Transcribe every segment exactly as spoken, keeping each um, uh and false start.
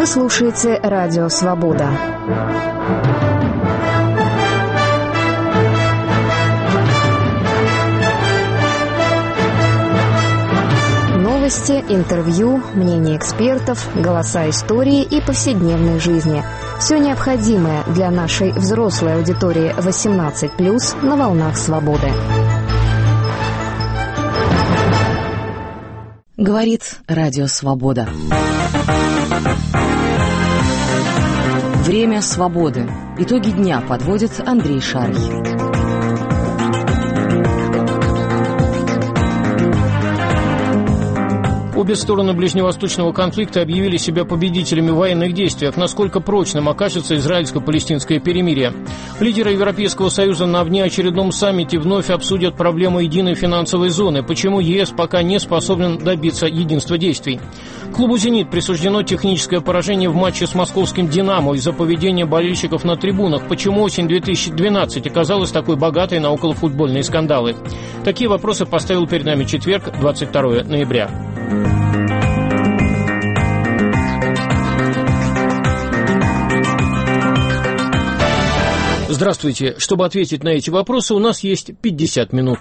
слушаете Радио Свобода. Новости, интервью, мнения экспертов, голоса истории и повседневной жизни. Все необходимое для нашей взрослой аудитории восемнадцать плюс на волнах свободы. Говорит Радио Свобода. Время свободы. Итоги дня подводит Андрей Шарий. Обе стороны ближневосточного конфликта объявили себя победителями в военных действиях. Насколько прочным окажется израильско-палестинское перемирие? Лидеры Европейского Союза на внеочередном саммите вновь обсудят проблему единой финансовой зоны. Почему ЕС пока не способен добиться единства действий? Клубу «Зенит» присуждено техническое поражение в матче с московским «Динамо» из-за поведения болельщиков на трибунах. Почему осень две тысячи двенадцатого оказалась такой богатой на околофутбольные скандалы? Такие вопросы поставил перед нами четверг, двадцать второго ноября. Здравствуйте. Чтобы ответить на эти вопросы, у нас есть пятьдесят минут.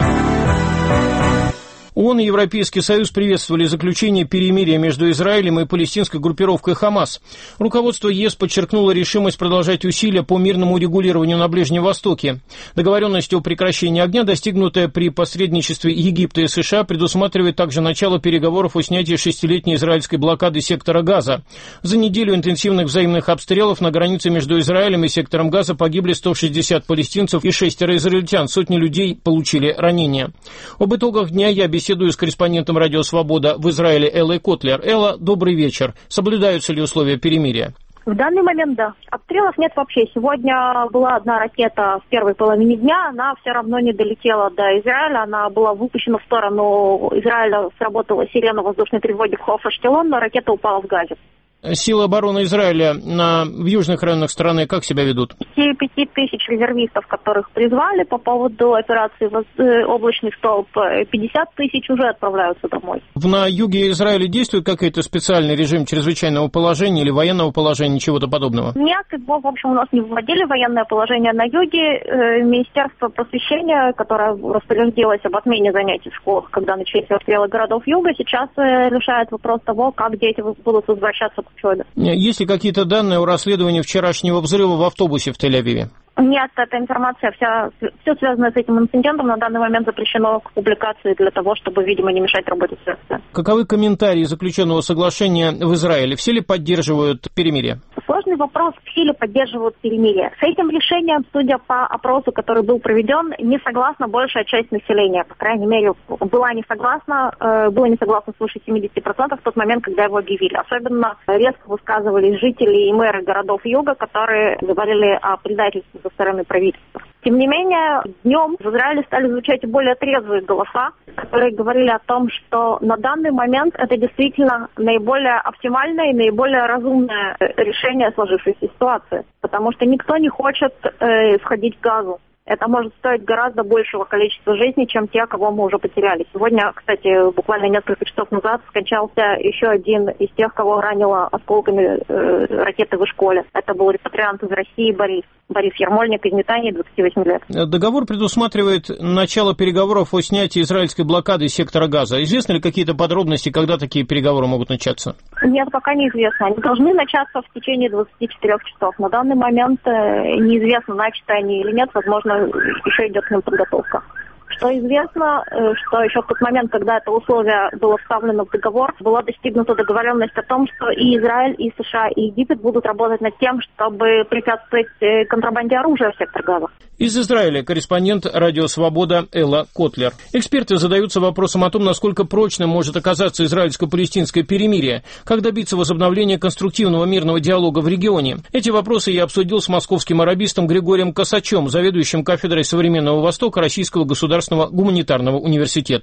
ООН и Европейский Союз приветствовали заключение перемирия между Израилем и палестинской группировкой «Хамас». Руководство ЕС подчеркнуло решимость продолжать усилия по мирному урегулированию на Ближнем Востоке. Договоренность о прекращении огня, достигнутая при посредничестве Египта и США, предусматривает также начало переговоров о снятии шестилетней израильской блокады сектора Газа. За неделю интенсивных взаимных обстрелов на границе между Израилем и сектором Газа погибли сто шестьдесят палестинцев и шестеро израильтян. Сотни людей получили ранения. Об итогах дня я беседую Беседую с корреспондентом «Радио Свобода» в Израиле Эллой Котлер. Элла, добрый вечер. Соблюдаются ли условия перемирия? В данный момент, да. Обстрелов нет вообще. Сегодня была одна ракета в первой половине дня, она все равно не долетела до Израиля, она была выпущена в сторону Израиля, сработала сирена воздушной тревоги в Хоф-Аштелон, но ракета упала в Газе. Силы обороны Израиля на, в южных районах страны как себя ведут? пяти тысяч резервистов, которых призвали по поводу операции «Облачный столб», пятьдесят тысяч уже отправляются домой. На юге Израиля действует какой-то специальный режим чрезвычайного положения или военного положения, чего-то подобного? Нет, в общем, у нас не вводили военное положение на юге. Министерство просвещения, которое распорядилось об отмене занятий в школах, когда начались обстрелы городов юга, сейчас решает вопрос того, как дети будут возвращаться к учебе. Есть ли какие-то данные о расследовании вчерашнего взрыва в автобусе в Тель-Авиве? Нет, эта информация, вся, все связанное с этим инцидентом на данный момент запрещено к публикации для того, чтобы, видимо, не мешать работе следствия. Каковы комментарии заключенного соглашения в Израиле? Все ли поддерживают перемирие? Сложный вопрос, все ли поддерживают перемирие. С этим решением, судя по опросу, который был проведен, не согласна большая часть населения. По крайней мере, была не согласна, э, было не согласно свыше семьдесят процентов в тот момент, когда его объявили. Особенно резко высказывались жители и мэры городов юга, которые говорили о предательстве со стороны правительства. Тем не менее, днем в Израиле стали звучать более трезвые голоса, которые говорили о том, что на данный момент это действительно наиболее оптимальное и наиболее разумное решение сложившейся ситуации, потому что никто не хочет э, сходить к газу. Это может стоить гораздо большего количества жизней, чем те, кого мы уже потеряли. Сегодня, кстати, буквально несколько часов назад скончался еще один из тех, кого ранило осколками э, ракеты в школе. Это был репатриант из России Борис. Борис Ермольник из Нетании, двадцати восьми лет. Договор предусматривает начало переговоров о снятии израильской блокады сектора Газа. Известны ли какие-то подробности, когда такие переговоры могут начаться? Нет, пока неизвестно. Они должны начаться в течение двадцати четырёх часов. На данный момент неизвестно, начаты они или нет. Возможно, еще идет к ним подготовка. Что известно, что еще в тот момент, когда это условие было вставлено в договор, была достигнута договоренность о том, что и Израиль, и США, и Египет будут работать над тем, чтобы препятствовать контрабанде оружия в сектор Газа. Из Израиля корреспондент «Радио Свобода» Элла Котлер. Эксперты задаются вопросом о том, насколько прочным может оказаться израильско-палестинское перемирие, как добиться возобновления конструктивного мирного диалога в регионе. Эти вопросы я обсудил с московским арабистом Григорием Косачем, заведующим кафедрой современного Востока Российского государственного гуманитарного университета.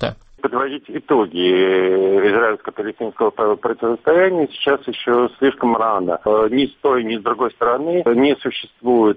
подводить итоги израильско-палестинского противостояния сейчас еще слишком рано. Ни с той, ни с другой стороны не существует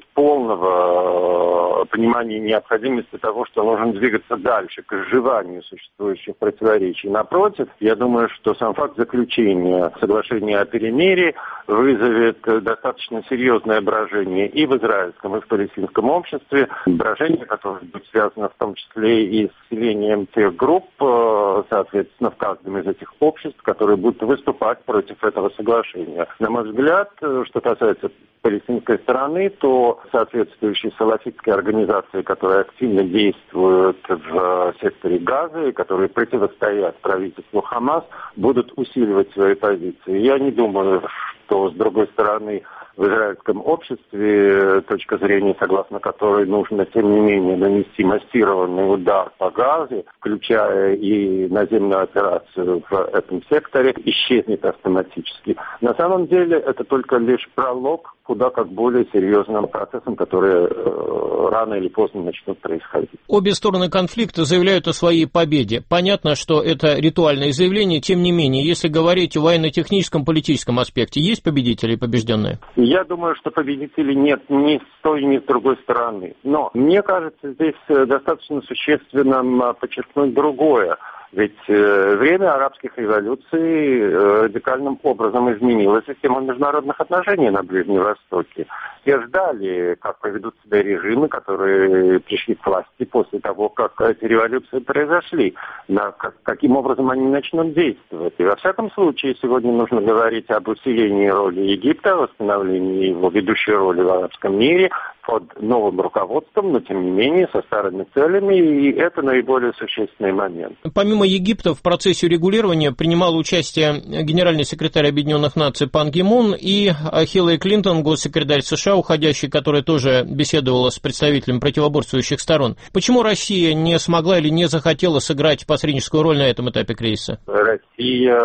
полного понимания необходимости того, что нужно двигаться дальше к изживанию существующих противоречий. Напротив, я думаю, что сам факт заключения соглашения о перемирии вызовет достаточно серьезное брожение и в израильском, и в палестинском обществе. Брожение, которое будет связано в том числе и с усилением тех групп, соответственно, в каждом из этих обществ, которые будут выступать против этого соглашения. На мой взгляд, что касается палестинской стороны, то соответствующие салафитские организации, которые активно действуют в секторе Газы, которые противостоят правительству Хамас, будут усиливать свои позиции. Я не думаю, что с другой стороны в израильском обществе точка зрения, согласно которой нужно, тем не менее, нанести массированный удар по Газе, включая и наземную операцию в этом секторе, исчезнет автоматически. На самом деле это только лишь пролог куда как более серьезным процессам, которые э, рано или поздно начнут происходить. Обе стороны конфликта заявляют о своей победе. Понятно, что это ритуальное заявление, тем не менее, если говорить о военно-техническом, политическом аспекте, есть победители и побежденные? Я думаю, что победителей нет ни с той, ни с другой стороны. Но мне кажется, здесь достаточно существенно подчеркнуть другое. Ведь э, время арабских революций э, радикальным образом изменило систему международных отношений на Ближнем Востоке. Все ждали, как поведут себя режимы, которые пришли к власти после того, как эти революции произошли, на, как, каким образом они начнут действовать. И во всяком случае, сегодня нужно говорить об усилении роли Египта, восстановлении его ведущей роли в арабском мире под новым руководством, но тем не менее со старыми целями, и это наиболее существенный момент. Помимо Египта в процессе урегулирования принимал участие генеральный секретарь Объединенных Наций Пан Ги Мун и Хиллари Клинтон, госсекретарь США, уходящий, которая тоже беседовала с представителями противоборствующих сторон. Почему Россия не смогла или не захотела сыграть посредническую роль на этом этапе кризиса? Россия,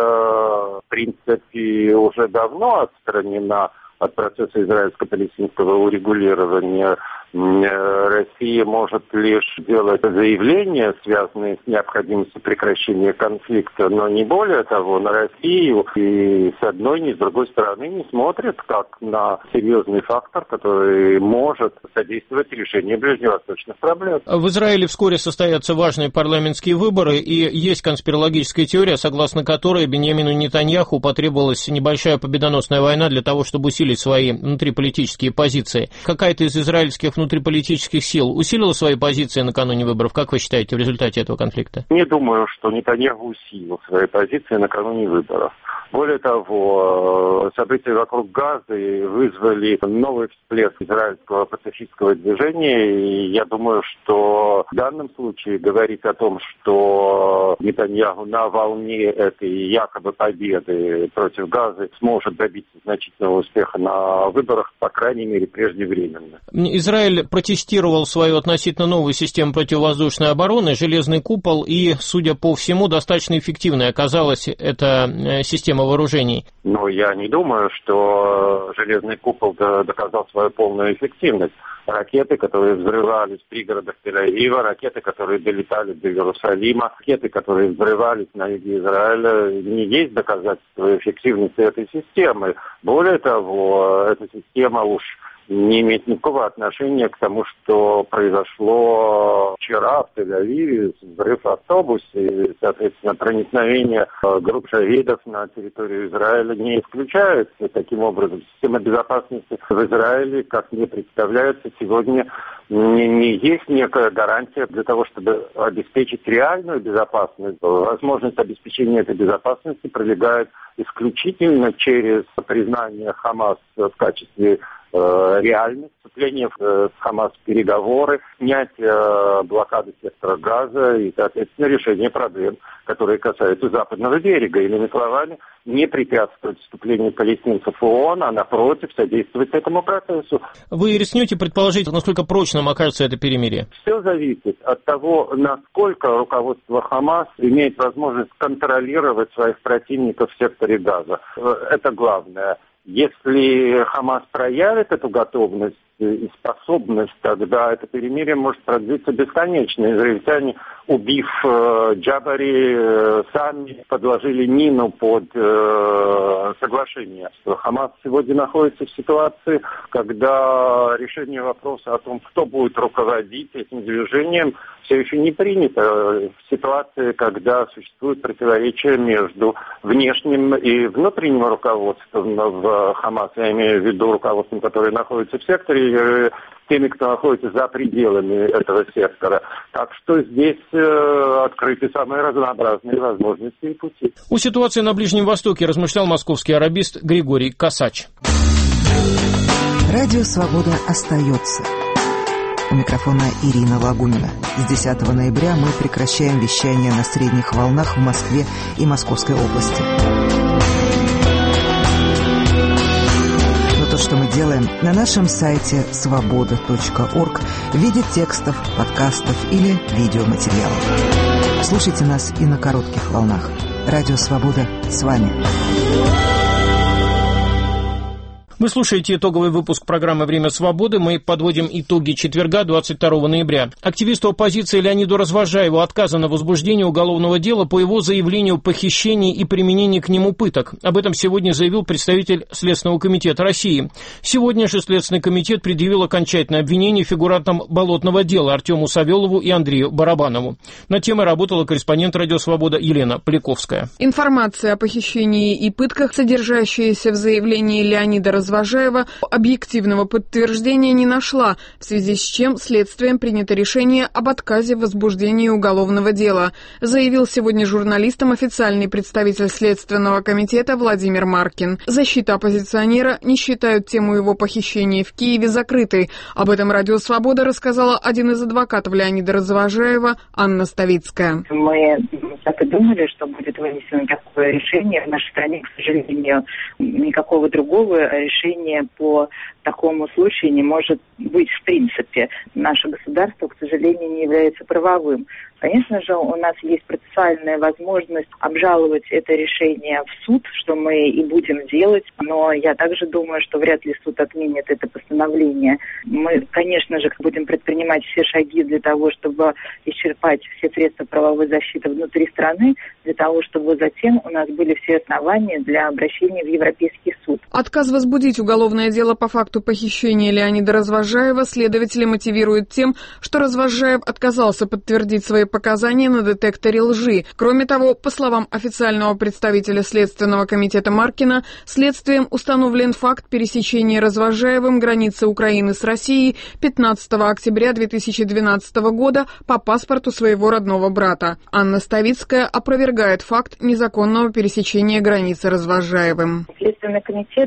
в принципе, уже давно отстранена от процесса израильско-палестинского урегулирования. Россия может лишь делать заявления, связанные с необходимостью прекращения конфликта, но не более того, на Россию и с одной, ни с другой стороны не смотрят как на серьезный фактор, который может содействовать решению ближневосточных проблем. В Израиле вскоре состоятся важные парламентские выборы, и есть конспирологическая теория, согласно которой Биньямину Нетаньяху потребовалась небольшая победоносная война для того, чтобы усилить свои внутриполитические позиции. Какая-то из израильских внутриполитических сил усилила свои позиции накануне выборов? Как вы считаете, в результате этого конфликта? Не думаю, что Нетаньяху усилил свои позиции накануне выборов. Более того, события вокруг Газы вызвали новый всплеск израильского пацифистского движения, и я думаю, что в данном случае говорить о том, что Нетаньяху на волне этой якобы победы против Газы сможет добиться значительного успеха на выборах, по крайней мере, преждевременно. Израиль протестировал свою относительно новую систему противовоздушной обороны, «Железный купол», и, судя по всему, достаточно эффективной оказалась эта система вооружений. Но я не думаю, что «Железный купол» доказал свою полную эффективность. Ракеты, которые взрывались в пригородах Тель-Авива, ракеты, которые долетали до Иерусалима, ракеты, которые взрывались на юге Израиля, не есть доказательство эффективности этой системы. Более того, эта система уж не имеет никакого отношения к тому, что произошло вчера в Тель-Авиве, взрыв автобуса и, соответственно, проникновение групп шахидов на территорию Израиля не исключается. Таким образом, система безопасности в Израиле, как мне представляется, сегодня не, не есть некая гарантия для того, чтобы обеспечить реальную безопасность. Возможность обеспечения этой безопасности пролегает исключительно через признание Хамас в качестве э, реальности, вступление в, э, с Хамас в переговоры, снятие э, блокады сектора Газа и, соответственно, решение проблем, которые касаются западного берега. Иными словами, не препятствовать вступлению палестинцев в ООН, а напротив, содействовать этому процессу. Вы рискнете предположить, насколько прочным окажется это перемирие? Все зависит от того, насколько руководство Хамас имеет возможность контролировать своих противников в секторе Газа. Это главное. Если Хамас проявит эту готовность и способность, тогда это перемирие может продлиться бесконечно. Израильтяне, убив э, Джабари, э, сами подложили мину под э, соглашение. Хамас сегодня находится в ситуации, когда решение вопроса о том, кто будет руководить этим движением, все еще не принято. В ситуации, когда существует противоречие между внешним и внутренним руководством в Хамас, я имею в виду руководством, которое находится в секторе, и теми, кто находится за пределами этого сектора. Так что здесь э, открыты самые разнообразные возможности и пути. О ситуации на Ближнем Востоке размышлял московский арабист Григорий Косач. Радио «Свобода» остается. У микрофона Ирина Лагунина. С десятого ноября мы прекращаем вещание на средних волнах в Москве и Московской области. Но то, что мы делаем, на нашем сайте свобода точка орг в виде текстов, подкастов или видеоматериалов. Слушайте нас и на коротких волнах. Радио «Свобода» с вами. Вы слушаете итоговый выпуск программы «Время свободы». Мы подводим итоги четверга, двадцать второго ноября. Активисту оппозиции Леониду Развозжаеву отказано в возбуждении уголовного дела по его заявлению о похищении и применении к нему пыток. Об этом сегодня заявил представитель Следственного комитета России. Сегодня же Следственный комитет предъявил окончательное обвинение фигурантам болотного дела Артему Савелову и Андрею Барабанову. Над темой работала корреспондент «Радио Свобода» Елена Поляковская. Информация о похищении и пытках, содержащаяся в заявлении Леонида Развозжаева, объективного подтверждения не нашла, в связи с чем следствием принято решение об отказе в возбуждении уголовного дела, заявил сегодня журналистам официальный представитель Следственного комитета Владимир Маркин. Защита оппозиционера не считают тему его похищения в Киеве закрытой. Об этом Радио Свобода рассказала один из адвокатов Леонида Развозжаева Анна Ставицкая. Мы так и думали, что будет вынесено такое решение. В нашей стране, к сожалению, никакого другого решения решение по такому случаю не может быть в принципе. Наше государство, к сожалению, не является правовым. Конечно же, у нас есть процессуальная возможность обжаловать это решение в суд, что мы и будем делать, но я также думаю, что вряд ли суд отменит это постановление. Мы, конечно же, будем предпринимать все шаги для того, чтобы исчерпать все средства правовой защиты внутри страны, для того, чтобы затем у нас были все основания для обращения в Европейский суд. Отказ возбудить уголовное дело по факту похищения Леонида Развозжаева следователи мотивируют тем, что Развозжаев отказался подтвердить свои показания на детекторе лжи. Кроме того, по словам официального представителя Следственного комитета Маркина, следствием установлен факт пересечения Развозжаевым границы Украины с Россией пятнадцатого октября две тысячи двенадцатого года по паспорту своего родного брата. Анна Ставицкая опровергает факт незаконного пересечения границы Развозжаевым. Следственный комитет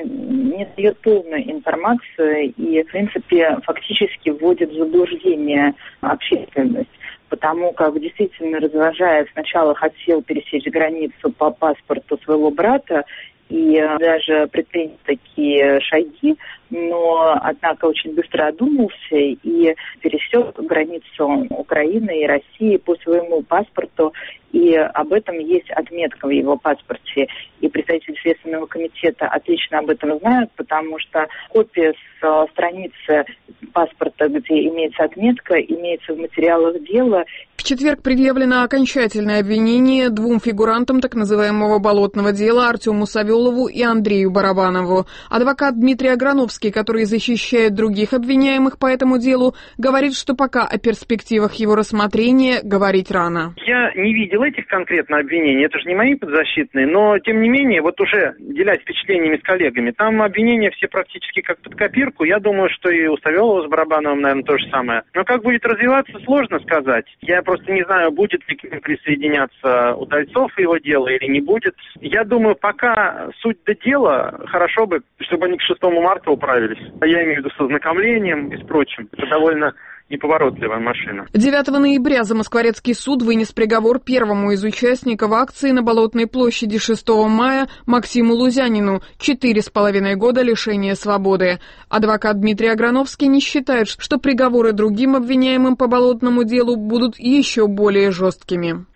не дает полную информацию и, в принципе, фактически вводит в заблуждение общественность. Потому как действительно Развозжаев сначала хотел пересечь границу по паспорту своего брата и даже предпринял такие шаги, но, однако, очень быстро одумался и пересек границу Украины и России по своему паспорту, и об этом есть отметка в его паспорте. И представители Следственного комитета отлично об этом знают, потому что копия с страницы паспорта, где имеется отметка, имеется в материалах дела. В четверг предъявлено окончательное обвинение двум фигурантам так называемого болотного дела Артему Савелову и Андрею Барабанову. Адвокат Дмитрий Аграновский, который защищает других обвиняемых по этому делу, говорит, что пока о перспективах его рассмотрения говорить рано. Я не видел этих конкретно обвинений, это же не мои подзащитные, но тем не менее, вот уже делясь впечатлениями с коллегами, там обвинения все практически как под копирку. Я думаю, что и у Савелова с Барабановым, наверное, то же самое. Но как будет развиваться, сложно сказать. Я просто не знаю, будет ли к ним присоединяться Удальцов и его дело или не будет. Я думаю, пока суть до дела, хорошо бы, чтобы они к шестому марта управились. Я имею в виду с ознакомлением и с прочим. Это довольно неповоротливая машина. девятого ноября Замоскворецкий суд вынес приговор первому из участников акции на Болотной площади шестого мая Максиму Лузянину – четыре с половиной года лишения свободы. Адвокат Дмитрий Аграновский не считает, что приговоры другим обвиняемым по болотному делу будут еще более жесткими.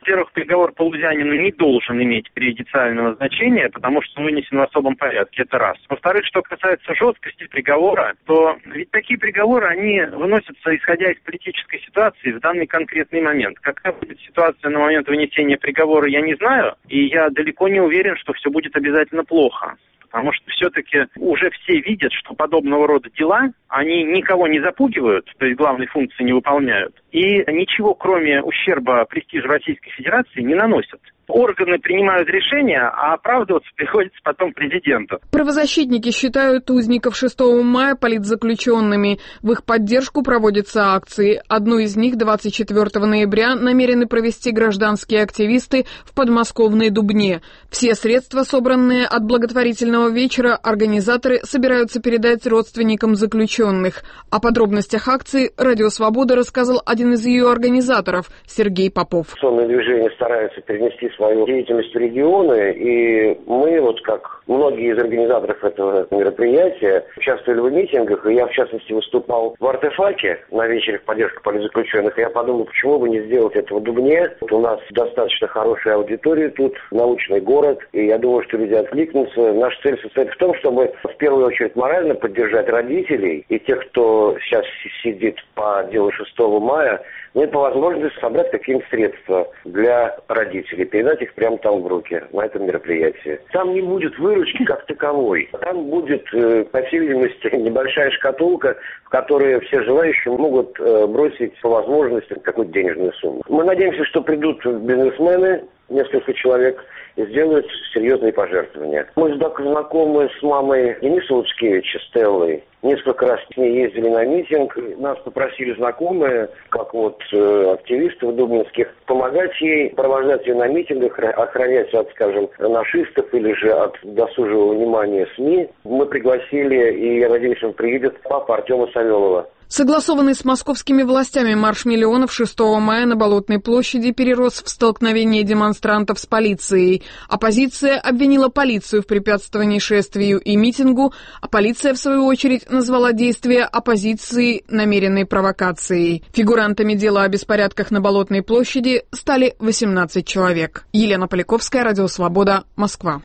Во-первых, приговор по Лузянину не должен иметь преюдициального значения, потому что он вынесен в особом порядке, это раз. Во-вторых, что касается жесткости приговора, то ведь такие приговоры, они выносятся исходя из политической ситуации в данный конкретный момент. Какая будет ситуация на момент вынесения приговора, я не знаю, и я далеко не уверен, что все будет обязательно плохо. Потому что все-таки уже все видят, что подобного рода дела, они никого не запугивают, то есть главной функции не выполняют, и ничего, кроме ущерба престижу Российской Федерации, не наносят. Органы принимают решения, а оправдываться приходится потом президенту. Правозащитники считают узников шестого мая политзаключенными. В их поддержку проводятся акции. Одну из них двадцать четвёртого ноября намерены провести гражданские активисты в подмосковной Дубне. Все средства, собранные от благотворительного вечера, организаторы собираются передать родственникам заключенных. О подробностях акции «Радио Свобода» рассказал один из ее организаторов Сергей Попов. Акционное движение старается перенести свою деятельность в регионы, и мы, вот как многие из организаторов этого мероприятия, участвовали в митингах, и я, в частности, выступал в Артефаке на вечере в поддержку политзаключенных, и я подумал, почему бы не сделать это в Дубне. Вот у нас достаточно хорошая аудитория тут, научный город, и я думаю, что люди откликнутся. Наша цель состоит в том, чтобы в первую очередь морально поддержать родителей и тех, кто сейчас сидит по делу шестого мая, ну и по возможности собрать какие-нибудь средства для родителей, передать их прямо там в руки, на этом мероприятии. Там не будет выручки как таковой. Там будет, по всей видимости, небольшая шкатулка, в которой все желающие могут бросить по возможности какую-то денежную сумму. Мы надеемся, что придут бизнесмены, несколько человек, и сделают серьезные пожертвования. Мы знакомы с мамой Дениса Луцкевича, Стеллой. Несколько раз с ней ездили на митинг. Нас попросили знакомые, как вот э, активистов дубнинских, помогать ей, провожать ее на митингах, охранять от, скажем, нашистов или же от досужего внимания СМИ. Мы пригласили, и я надеюсь, он приедет, папа Артема Савелова. Согласованный с московскими властями марш миллионов шестого мая на Болотной площади перерос в столкновение демонстрантов с полицией. Оппозиция обвинила полицию в препятствовании шествию и митингу, а полиция, в свою очередь, назвала действия оппозиции намеренной провокацией. Фигурантами дела о беспорядках на Болотной площади стали восемнадцать человек. Елена Поляковская, Радио Свобода, Москва.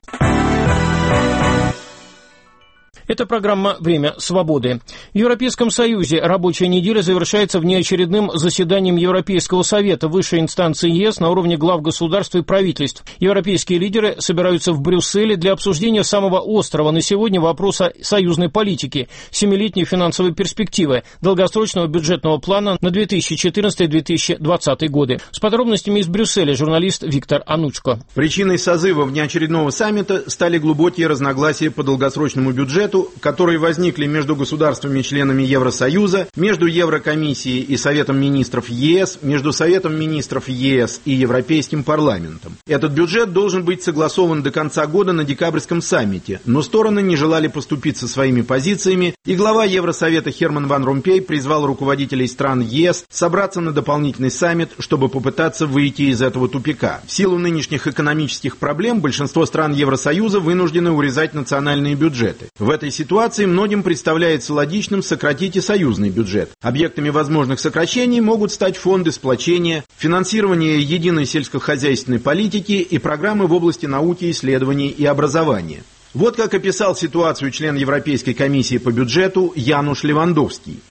Это программа «Время свободы». В Европейском Союзе рабочая неделя завершается внеочередным заседанием Европейского совета, высшей инстанции ЕС на уровне глав государств и правительств. Европейские лидеры собираются в Брюсселе для обсуждения самого острого на сегодня вопроса союзной политики, семилетней финансовой перспективы, долгосрочного бюджетного плана на две тысячи четырнадцатый — две тысячи двадцатый годы. С подробностями из Брюсселя журналист Виктор Анучко. Причиной созыва внеочередного саммита стали глубокие разногласия по долгосрочному бюджету, которые возникли между государствами-членами Евросоюза, между Еврокомиссией и Советом министров ЕС, между Советом министров ЕС и Европейским парламентом. Этот бюджет должен быть согласован до конца года на декабрьском саммите, но стороны не желали поступиться своими позициями, и глава Евросовета Херман ван Ромпей призвал руководителей стран ЕС собраться на дополнительный саммит, чтобы попытаться выйти из этого тупика. В силу нынешних экономических проблем большинство стран Евросоюза вынуждены урезать национальные бюджеты. В этой ситуации многим представляется логичным сократить и союзный бюджет. Объектами возможных сокращений могут стать фонды сплочения, финансирование единой сельскохозяйственной политики и программы в области науки, исследований и образования. Вот как описал ситуацию член Европейской комиссии по бюджету Януш Левандовский.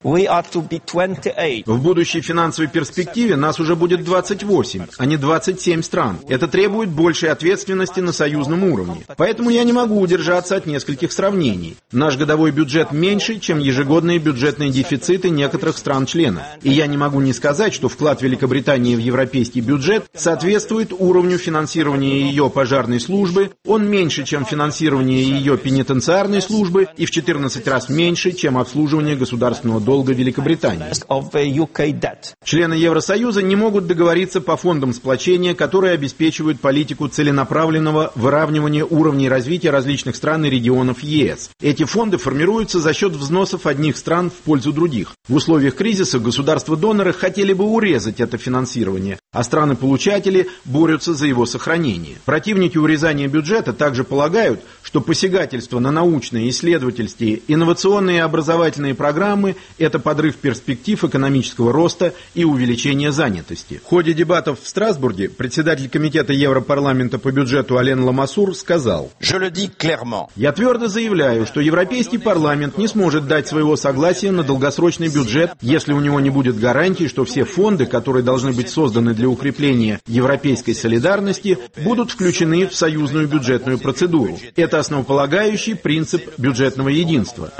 В будущей финансовой перспективе нас уже будет двадцать восемь, а не двадцать семь стран. Это требует большей ответственности на союзном уровне. Поэтому я не могу удержаться от нескольких сравнений. Наш годовой бюджет меньше, чем ежегодные бюджетные дефициты некоторых стран-членов. И я не могу не сказать, что вклад Великобритании в европейский бюджет соответствует уровню финансирования ее пожарной службы. Он меньше, чем финансирование ее пенитенциарной службы и в четырнадцать раз меньше, чем обслуживание государственного долга Великобритании. Члены Евросоюза не могут договориться по фондам сплочения, которые обеспечивают политику целенаправленного выравнивания уровней развития различных стран и регионов ЕС. Эти фонды формируются за счет взносов одних стран в пользу других. В условиях кризиса государства-доноры хотели бы урезать это финансирование, а страны-получатели борются за его сохранение. Противники урезания бюджета также полагают, что посягательство на научные, исследовательские, инновационные и образовательные программы – это подрыв перспектив экономического роста и увеличения занятости. В ходе дебатов в Страсбурге председатель комитета Европарламента по бюджету Ален Ламассур сказал: «Я твердо заявляю, что Европейский парламент не сможет дать своего согласия на долгосрочный бюджет, если у него не будет гарантий, что все фонды, которые должны быть созданы для укрепления европейской солидарности, будут включены в союзную бюджетную процедуру. Это основополагающий принцип бюджетного единства».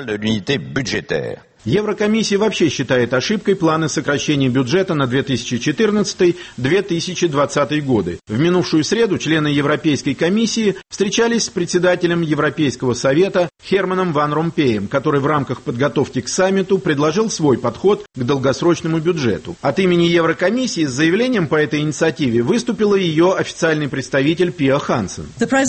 Еврокомиссия вообще считает ошибкой планы сокращения бюджета на две тысячи четырнадцатый — две тысячи двадцатый годы. В минувшую среду члены Европейской комиссии встречались с председателем Европейского совета Херманом Ван Ромпеем, который в рамках подготовки к саммиту предложил свой подход к долгосрочному бюджету. От имени Еврокомиссии с заявлением по этой инициативе выступила ее официальный представитель Пиа Хансен.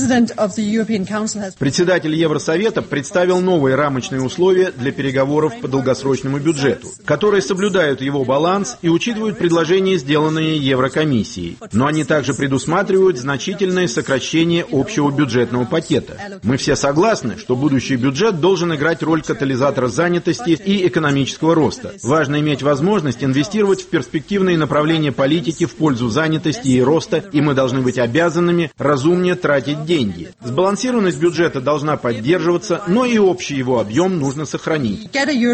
Председатель Евросовета представил новые рамочные условия для переговоров по долгосрочному долгосрочному бюджету, которые соблюдают его баланс и учитывают предложения, сделанные Еврокомиссией. Но они также предусматривают значительное сокращение общего бюджетного пакета. Мы все согласны, что будущий бюджет должен играть роль катализатора занятости и экономического роста. Важно иметь возможность инвестировать в перспективные направления политики в пользу занятости и роста, и мы должны быть обязанными разумнее тратить деньги. Сбалансированность бюджета должна поддерживаться, но и общий его объем нужно сохранить.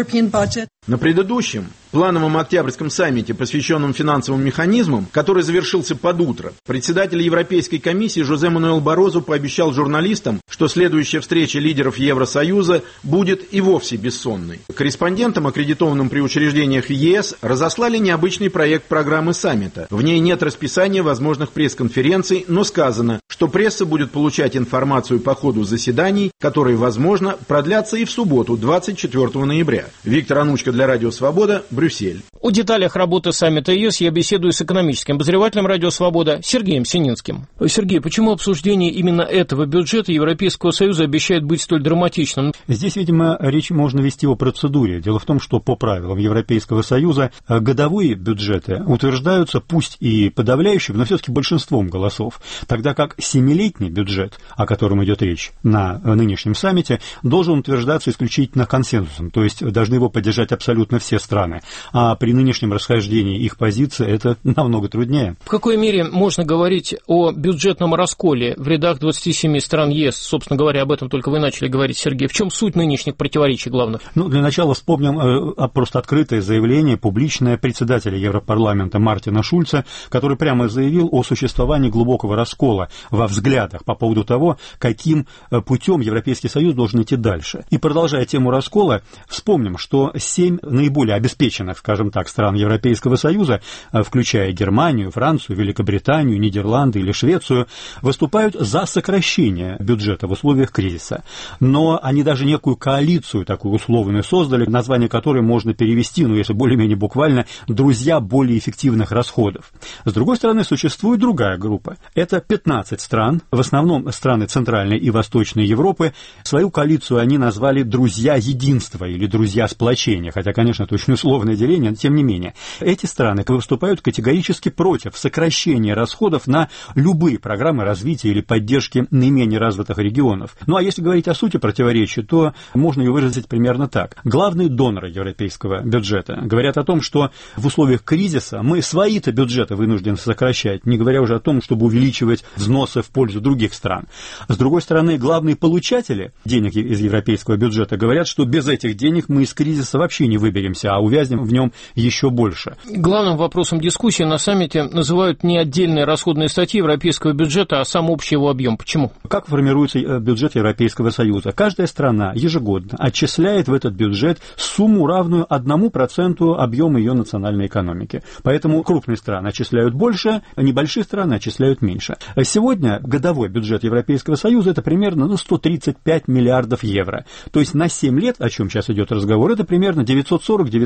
На предыдущем плановом октябрьском саммите, посвященном финансовым механизмам, который завершился под утро, председатель Европейской комиссии Жозе Мануэль Барозу пообещал журналистам, что следующая встреча лидеров Евросоюза будет и вовсе бессонной. Корреспондентам, аккредитованным при учреждениях в ЕС, разослали необычный проект программы саммита. В ней нет расписания возможных пресс-конференций, но сказано, что пресса будет получать информацию по ходу заседаний, которые, возможно, продлятся и в субботу, двадцать четвёртого ноября. Виктор Анучко для Радио Свобода, Брюссель. О деталях работы саммита ЕС я беседую с экономическим обозревателем Радио Свобода Сергеем Сининским. Сергей, почему обсуждение именно этого бюджета Европейского Союза обещает быть столь драматичным? Здесь, видимо, речь можно вести о процедуре. Дело в том, что по правилам Европейского Союза годовые бюджеты утверждаются пусть и подавляющим, но все-таки большинством голосов, тогда как семилетний бюджет, о котором идет речь на нынешнем саммите, должен утверждаться исключительно консенсусом, то есть должны его поддержать абсолютно все страны. А при нынешнем расхождении их позиции это намного труднее. В какой мере можно говорить о бюджетном расколе в рядах двадцати семи стран ЕС? Собственно говоря, об этом только вы начали говорить, Сергей. В чем суть нынешних противоречий главных? Ну, для начала вспомним э, просто открытое заявление публичное председателя Европарламента Мартина Шульца, который прямо заявил о существовании глубокого раскола во взглядах по поводу того, каким путем Европейский Союз должен идти дальше. И продолжая тему раскола, вспомним, что семь наиболее обеспеченных, скажем так, стран Европейского Союза, включая Германию, Францию, Великобританию, Нидерланды или Швецию, выступают за сокращение бюджета в условиях кризиса. Но они даже некую коалицию такую условную создали, название которой можно перевести, ну, если более-менее буквально, «друзья более эффективных расходов». С другой стороны, существует другая группа. Это пятнадцать стран, в основном страны Центральной и Восточной Европы. Свою коалицию они назвали «друзья единства» или «друзья сплочения», хотя, конечно, это очень условное деление, но тем не менее. Эти страны выступают категорически против сокращения расходов на любые программы развития или поддержки наименее развитых регионов. Ну а если говорить о сути противоречия, то можно ее выразить примерно так. Главные доноры европейского бюджета говорят о том, что в условиях кризиса мы свои-то бюджеты вынуждены сокращать, не говоря уже о том, чтобы увеличивать взносы в пользу других стран. С другой стороны, главные получатели денег из европейского бюджета говорят, что без этих денег мы из кризиса вообще не выберемся, а увязнем в нем еще больше. Главным вопросом дискуссии на саммите называют не отдельные расходные статьи европейского бюджета, а сам общий его объем. Почему? Как формируется бюджет Европейского Союза? Каждая страна ежегодно отчисляет в этот бюджет сумму, равную одному проценту объема ее национальной экономики. Поэтому крупные страны отчисляют больше, небольшие страны отчисляют меньше. Сегодня годовой бюджет Европейского Союза это примерно ну, сто тридцать пять миллиардов евро. То есть на семь лет, о чем сейчас идет разговор, это примерно девятьсот сорок — девятьсот пятьдесят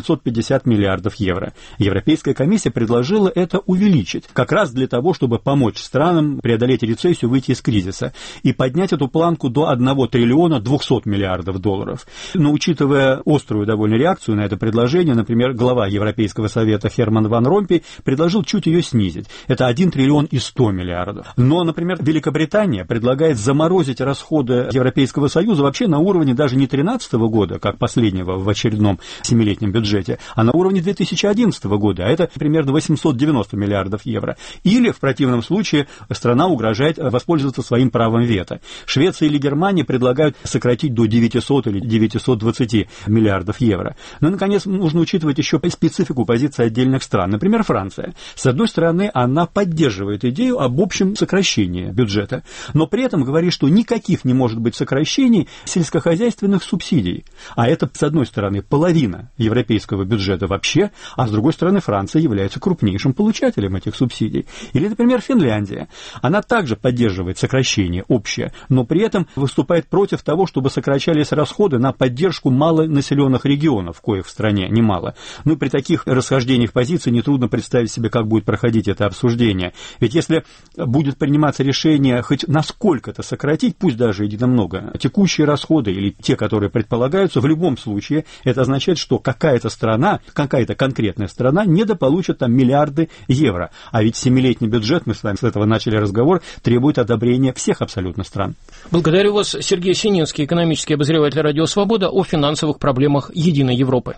пятьдесят миллиардов евро. Европейская комиссия предложила это увеличить, как раз для того, чтобы помочь странам преодолеть рецессию, выйти из кризиса, и поднять эту планку до одного триллиона двухсот миллиардов долларов. Но учитывая острую довольно реакцию на это предложение, например, глава Европейского совета Херман ван Ромпей предложил чуть ее снизить. Это один триллион и сто миллиардов. Но, например, Великобритания предлагает заморозить расходы Европейского Союза вообще на уровне даже не две тысячи тринадцатого года, как последнего в очередном семилетнем бюджете, а на уровне две тысячи одиннадцатого года, а это примерно восемьсот девяносто миллиардов евро. Или, в противном случае, страна угрожает воспользоваться своим правом вето. Швеция или Германия предлагают сократить до девятисот или девятисот двадцати миллиардов евро. Но, наконец, нужно учитывать еще специфику позиции отдельных стран. Например, Франция. С одной стороны, она поддерживает идею об общем сокращении бюджета, но при этом говорит, что никаких не может быть сокращений сельскохозяйственных субсидий. А это, с одной стороны, половина европейского бюджета вообще, а с другой стороны, Франция является крупнейшим получателем этих субсидий. Или, например, Финляндия. Она также поддерживает сокращение общее, но при этом выступает против того, чтобы сокращались расходы на поддержку малонаселенных регионов, коих в стране немало. Ну, при таких расхождениях позиций нетрудно представить себе, как будет проходить это обсуждение. Ведь если будет приниматься решение хоть насколько-то сократить, пусть даже и немного, текущие расходы или те, которые предполагаются, в любом случае это означает, что какая-то страна, какая-то конкретная страна недополучит там миллиарды евро. А ведь семилетний бюджет, мы с вами с этого начали разговор, требует одобрения всех абсолютно стран. Благодарю вас, Сергей Сининский, экономический обозреватель «Радио Свобода», о финансовых проблемах единой Европы.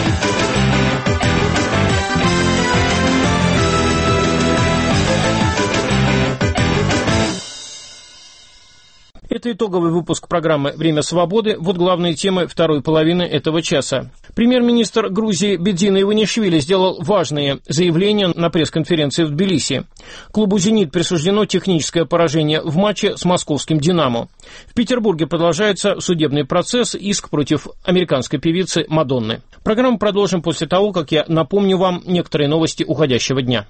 Это итоговый выпуск программы «Время свободы». Вот главные темы второй половины этого часа. Премьер-министр Грузии Бедзина Иванишвили сделал важные заявления на пресс-конференции в Тбилиси. Клубу «Зенит» присуждено техническое поражение в матче с московским «Динамо». В Петербурге продолжается судебный процесс, иск против американской певицы Мадонны. Программу продолжим после того, как я напомню вам некоторые новости уходящего дня.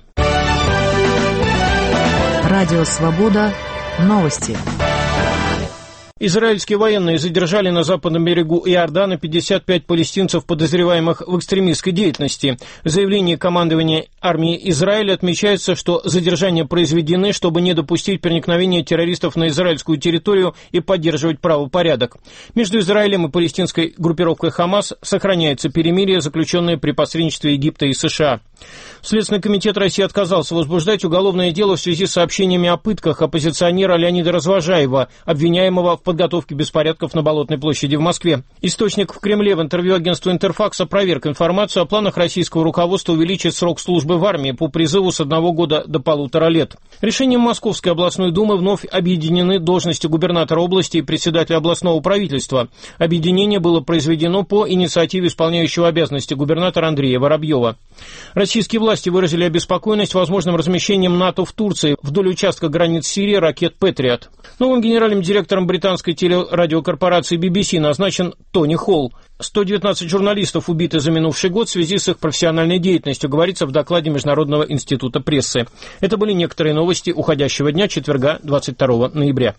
Радио «Свобода». Новости. Израильские военные задержали на западном берегу Иордана пятьдесят пять палестинцев, подозреваемых в экстремистской деятельности. В заявлении командования армии Израиля отмечается, что задержания произведены, чтобы не допустить проникновения террористов на израильскую территорию и поддерживать правопорядок. Между Израилем и палестинской группировкой «Хамас» сохраняется перемирие, заключенное при посредничестве Египта и США. Следственный комитет России отказался возбуждать уголовное дело в связи с сообщениями о пытках оппозиционера Леонида Развожаева, обвиняемого в подготовке беспорядков на Болотной площади в Москве. Источник в Кремле в интервью агентству «Интерфакс» опроверг информацию о планах российского руководства увеличить срок службы в армии по призыву с одного года до полутора лет. Решением Московской областной думы вновь объединены должности губернатора области и председателя областного правительства. Объединение было произведено по инициативе исполняющего обязанности губернатора Андрея Воробьева. Российские власти выразили обеспокоенность возможным размещением НАТО в Турции вдоль участка границ Сирии ракет «Патриот». Новым генеральным директором британской телерадиокорпорации би би си назначен Тони Холл. сто девятнадцать журналистов убиты за минувший год в связи с их профессиональной деятельностью, говорится в докладе Международного института прессы. Это были некоторые новости уходящего дня, четверга, двадцать второго ноября.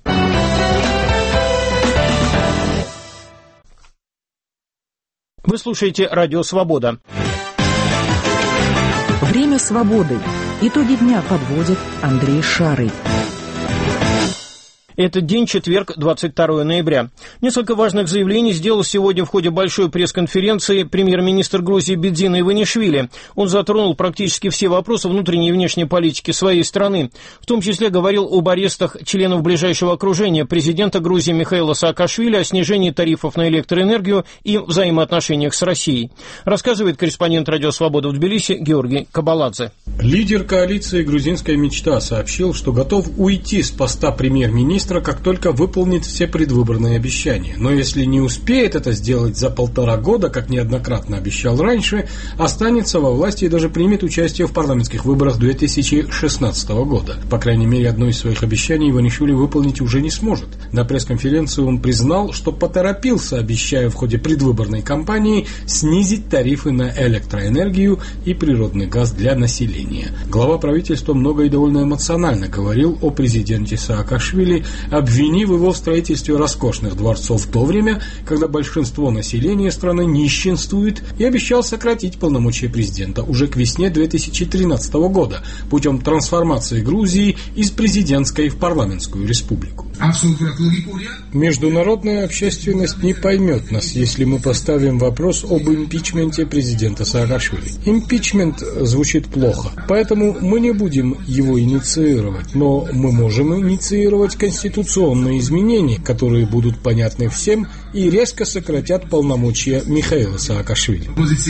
Вы слушаете «Радио Свобода». Время свободы. Итоги дня подводит Андрей Шарый. Этот день, четверг, двадцать второго ноября. Несколько важных заявлений сделал сегодня в ходе большой пресс-конференции премьер-министр Грузии Бедзина Иванишвили. Он затронул практически все вопросы внутренней и внешней политики своей страны. В том числе говорил об арестах членов ближайшего окружения президента Грузии Михаила Саакашвили, о снижении тарифов на электроэнергию и взаимоотношениях с Россией. Рассказывает корреспондент «Радио Свобода» в Тбилиси Георгий Кабаладзе. Лидер коалиции «Грузинская мечта» сообщил, что готов уйти с поста премьер-министра, как только выполнит все предвыборные обещания. Но если не успеет это сделать за полтора года, как неоднократно обещал раньше, останется во власти и даже примет участие в парламентских выборах две тысячи шестнадцатого года. По крайней мере, одно из своих обещаний Иванишвили выполнить уже не сможет. На пресс-конференции он признал, что поторопился, обещая в ходе предвыборной кампании снизить тарифы на электроэнергию и природный газ для населения. Глава правительства много и довольно эмоционально говорил о президенте Саакашвили, обвинив его в строительстве роскошных дворцов в то время, когда большинство населения страны нищенствует, и обещал сократить полномочия президента уже к весне две тысячи тринадцатого года путем трансформации Грузии из президентской в парламентскую республику. Международная общественность не поймет нас, если мы поставим вопрос об импичменте президента Саакашвили. Импичмент звучит плохо, поэтому мы не будем его инициировать, но мы можем инициировать конституционные изменения, которые будут понятны всем и резко сократят полномочия Михаила Саакашвили.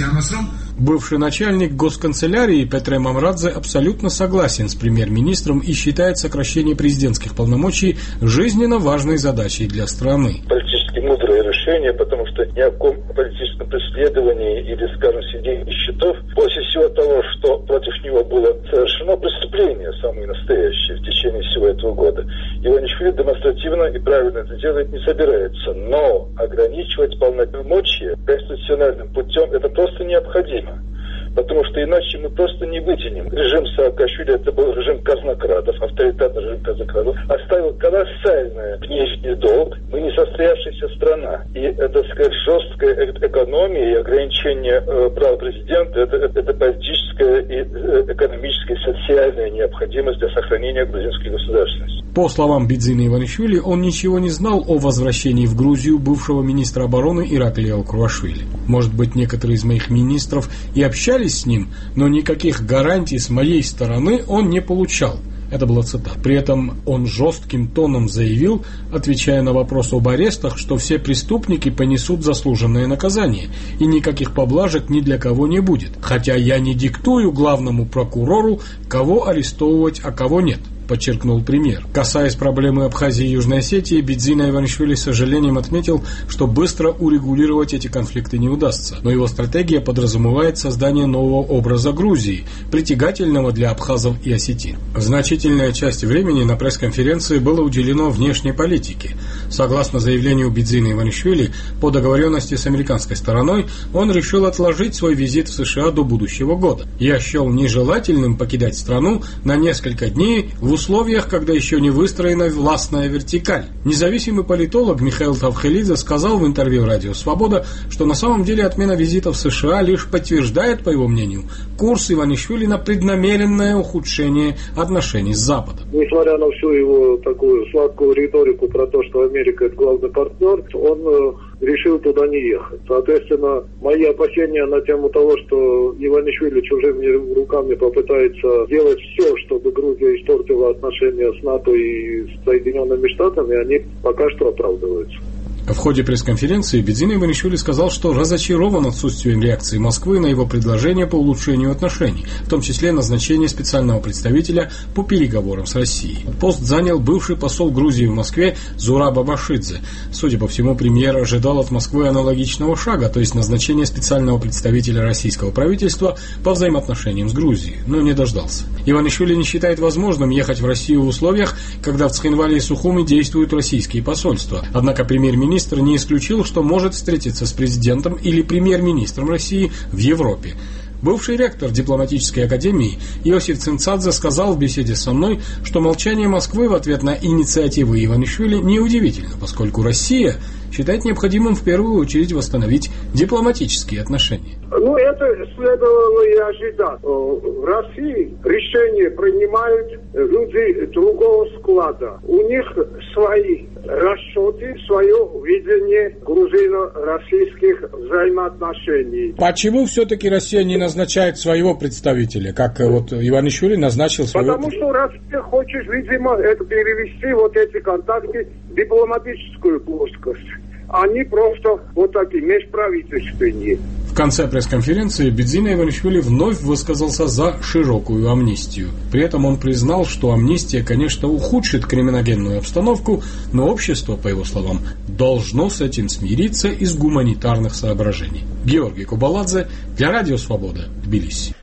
Бывший начальник госканцелярии Петре Мамрадзе абсолютно согласен с премьер-министром и считает сокращение президентских полномочий жизненно важной задачей для страны. Политически мудрое решение, потому что ни о каком политическом преследовании или, скажем, сведении счетов, после всего того, что против него было совершено преступление, самое настоящее, в течение всего этого года, Иванишвили демонстративно и правильно это делать не собирается. Но ограничивать полномочия конституциональным путем это просто необходимо. Потому что иначе мы просто не вытянем. Режим Саакашвили, это был режим казнократов, авторитарный режим казнократов, оставил колоссальный внешний долг. Мы не состоявшаяся страна. И, это, сказать, жесткая экономия и ограничение э, прав президента, это, это, это политическая и э, экономическая, социальная необходимость для сохранения грузинской государственности. По словам Бидзина Иванишвили, он ничего не знал о возвращении в Грузию бывшего министра обороны Ираклия Окруашвили. Может быть, некоторые из моих министров и общались с ним, но никаких гарантий с моей стороны он не получал. Это была цитата. При этом он жестким тоном заявил, отвечая на вопрос об арестах, что все преступники понесут заслуженное наказание, и никаких поблажек ни для кого не будет. Хотя я не диктую главному прокурору, кого арестовывать, а кого нет, подчеркнул премьер. Касаясь проблемы Абхазии и Южной Осетии, Бидзина Иванишвили с сожалением отметил, что быстро урегулировать эти конфликты не удастся. Но его стратегия подразумевает создание нового образа Грузии, притягательного для абхазов и осетин. Значительная часть времени на пресс-конференции было уделено внешней политике. Согласно заявлению Бидзина Иванишвили, по договоренности с американской стороной, он решил отложить свой визит в США до будущего года. Я счел нежелательным покидать страну на несколько дней в условиях, когда еще не выстроена властная вертикаль. Независимый политолог Михаил Тавхелидзе сказал в интервью «Радио Свобода», что на самом деле отмена визита в США лишь подтверждает, по его мнению, курс Иванишвили на преднамеренное ухудшение отношений с Западом. Несмотря на всю его такую сладкую риторику про то, что Америка – это главный партнер, он решил туда не ехать. Соответственно, мои опасения на тему того, что Иванишвили чужими руками попытается сделать все, чтобы Грузия испортила отношения с НАТО и с Соединенными Штатами, они пока что оправдываются. В ходе пресс-конференции Бидзина Иванишвили сказал, что разочарован отсутствием реакции Москвы на его предложение по улучшению отношений, в том числе назначение специального представителя по переговорам с Россией. Пост занял бывший посол Грузии в Москве Зураб Абашидзе. Судя по всему, премьер ожидал от Москвы аналогичного шага, то есть назначения специального представителя российского правительства по взаимоотношениям с Грузией, но не дождался. Иванишвили не считает возможным ехать в Россию в условиях, когда в Цхинвале и Сухуми действуют российские посольства. Однако премьер-министр Министр не исключил, что может встретиться с президентом или премьер-министром России в Европе. Бывший ректор дипломатической академии Иосиф Цинцадзе сказал в беседе со мной, что молчание Москвы в ответ на инициативы Иванишвили неудивительно, поскольку Россия считает необходимым в первую очередь восстановить дипломатические отношения. Ну, это следовало и ожидать. В России решения принимают люди другого склада. У них свои расчеты, свое видение грузино-российских взаимоотношений. Почему все-таки Россия не назначает своего представителя, как вот Иванишвили назначил своего? Потому что Россия хочет, видимо, это перевести вот эти контакты в дипломатическую плоскость. Они просто вот такие межправительственные. В конце пресс-конференции Бидзина Иванишвили вновь высказался за широкую амнистию. При этом он признал, что амнистия, конечно, ухудшит криминогенную обстановку, но общество, по его словам, должно с этим смириться из гуманитарных соображений. Георгий Кубаладзе для Радио Свобода, Тбилиси.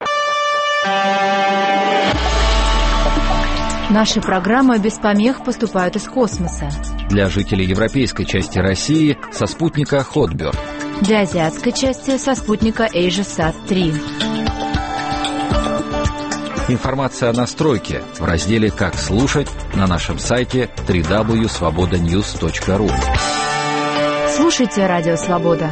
Наши программы без помех поступают из космоса. Для жителей европейской части России со спутника Хотберг. Для азиатской части со спутника Эйжесат три. Информация о настройке в разделе «Как слушать» на нашем сайте дабл ю дабл ю дабл ю точка свобода ньюс точка ру. Слушайте Радио Свобода.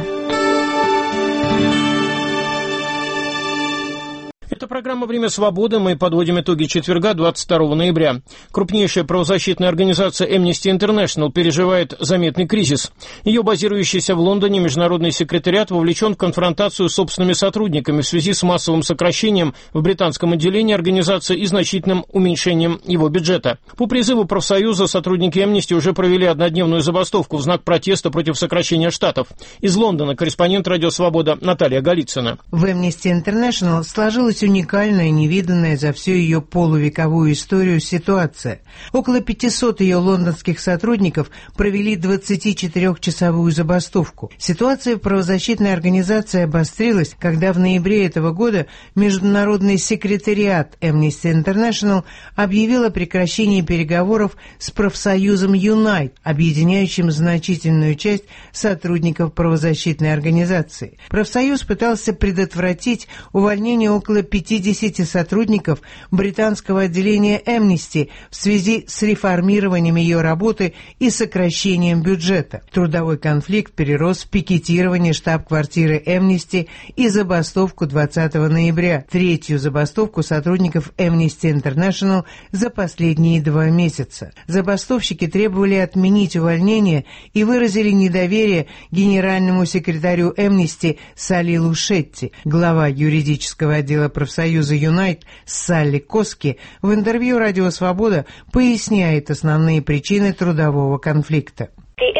Это программа «Время свободы». Мы подводим итоги четверга, двадцать второго ноября. Крупнейшая правозащитная организация Amnesty International переживает заметный кризис. Ее базирующийся в Лондоне международный секретариат вовлечен в конфронтацию с собственными сотрудниками в связи с массовым сокращением в британском отделении организации и значительным уменьшением его бюджета. По призыву профсоюза сотрудники Amnesty уже провели однодневную забастовку в знак протеста против сокращения штатов. Из Лондона корреспондент «Радио Свобода» Наталья Голицына. В Amnesty International сложилась уникальная, невиданная за всю ее полувековую историю ситуация. Около пятисот ее лондонских сотрудников провели двадцатичетырехчасовую забастовку. Ситуация в правозащитной организации обострилась, когда в ноябре этого года Международный секретариат Amnesty International объявил о прекращении переговоров с профсоюзом Unite, объединяющим значительную часть сотрудников правозащитной организации. Профсоюз пытался предотвратить увольнение около пятидесяти сотрудников британского отделения Amnesty в связи с реформированием ее работы и сокращением бюджета. Трудовой конфликт перерос в пикетирование штаб-квартиры Amnesty и забастовку двадцатого ноября, третью забастовку сотрудников Amnesty International за последние два месяца. Забастовщики требовали отменить увольнение и выразили недоверие генеральному секретарю Amnesty Салилу Шетти. Глава юридического отдела профсоюза Unite Салли Коски в интервью «Радио Свобода» поясняет основные причины трудового конфликта.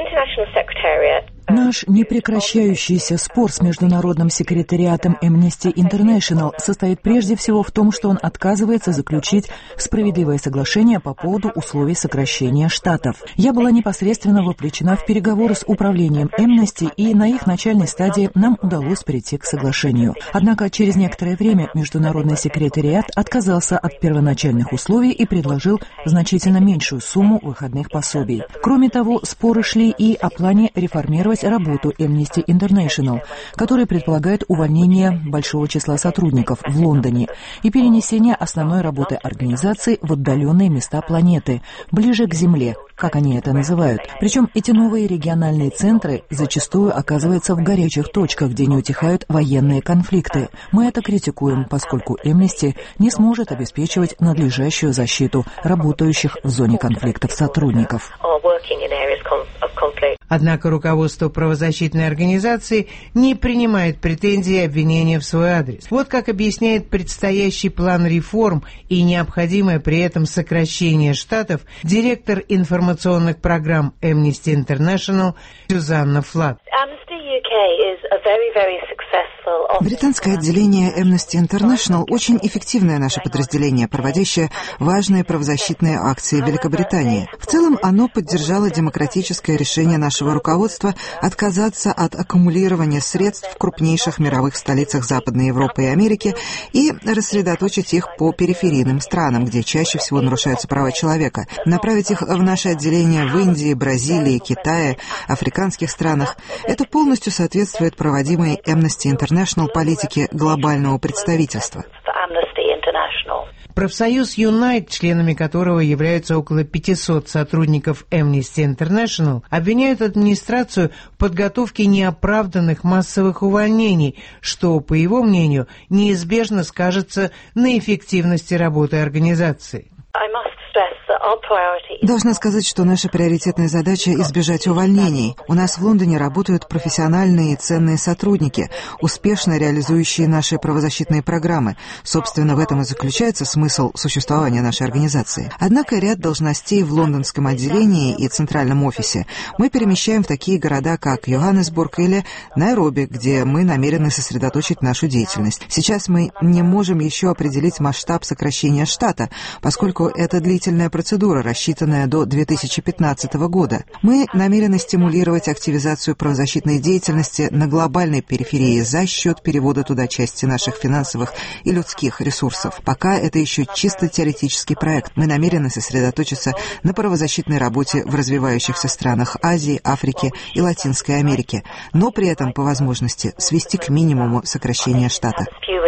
Наш непрекращающийся спор с Международным секретариатом Amnesty International состоит прежде всего в том, что он отказывается заключить справедливое соглашение по поводу условий сокращения штатов. Я была непосредственно вовлечена в переговоры с управлением Amnesty, и на их начальной стадии нам удалось прийти к соглашению. Однако через некоторое время Международный секретариат отказался от первоначальных условий и предложил значительно меньшую сумму выходных пособий. Кроме того, споры шли и о плане реформировать работу Amnesty International, который предполагает увольнение большого числа сотрудников в Лондоне и перенесение основной работы организации в отдаленные места планеты, ближе к Земле, как они это называют. Причем эти новые региональные центры зачастую оказываются в горячих точках, где не утихают военные конфликты. Мы это критикуем, поскольку Amnesty не сможет обеспечивать надлежащую защиту работающих в зоне конфликтов сотрудников. Однако руководство правозащитной организации не принимает претензий и обвинения в свой адрес. Вот как объясняет предстоящий план реформ и необходимое при этом сокращение штатов директор информационных программ Amnesty International Сюзанна Флат. Британское отделение Amnesty International очень эффективное наше подразделение, проводящее важные правозащитные акции в Великобритании. В целом оно поддержало демократическое решение нашего руководства отказаться от аккумулирования средств в крупнейших мировых столицах Западной Европы и Америки и рассредоточить их по периферийным странам, где чаще всего нарушаются права человека, направить их в наши отделения в Индии, Бразилии, Китае, африканских странах. Это полностью соответствует проводимой Amnesty International политике глобального представительства. Профсоюз Unite, членами которого являются около пятисот сотрудников Amnesty International, обвиняют администрацию в подготовке неоправданных массовых увольнений, что, по его мнению, неизбежно скажется на эффективности работы организации. Должна сказать, что наша приоритетная задача – избежать увольнений. У нас в Лондоне работают профессиональные и ценные сотрудники, успешно реализующие наши правозащитные программы. Собственно, в этом и заключается смысл существования нашей организации. Однако ряд должностей в лондонском отделении и центральном офисе мы перемещаем в такие города, как Йоханнесбург или Найроби, где мы намерены сосредоточить нашу деятельность. Сейчас мы не можем еще определить масштаб сокращения штата, поскольку это длительная процедура, рассчитанная до две тысячи пятнадцатого года. Мы намерены стимулировать активизацию правозащитной деятельности на глобальной периферии за счет перевода туда части наших финансовых и людских ресурсов. Пока это еще чисто теоретический проект. Мы намерены сосредоточиться на правозащитной работе в развивающихся странах Азии, Африки и Латинской Америки, но при этом, по возможности, свести к минимуму сокращение штата.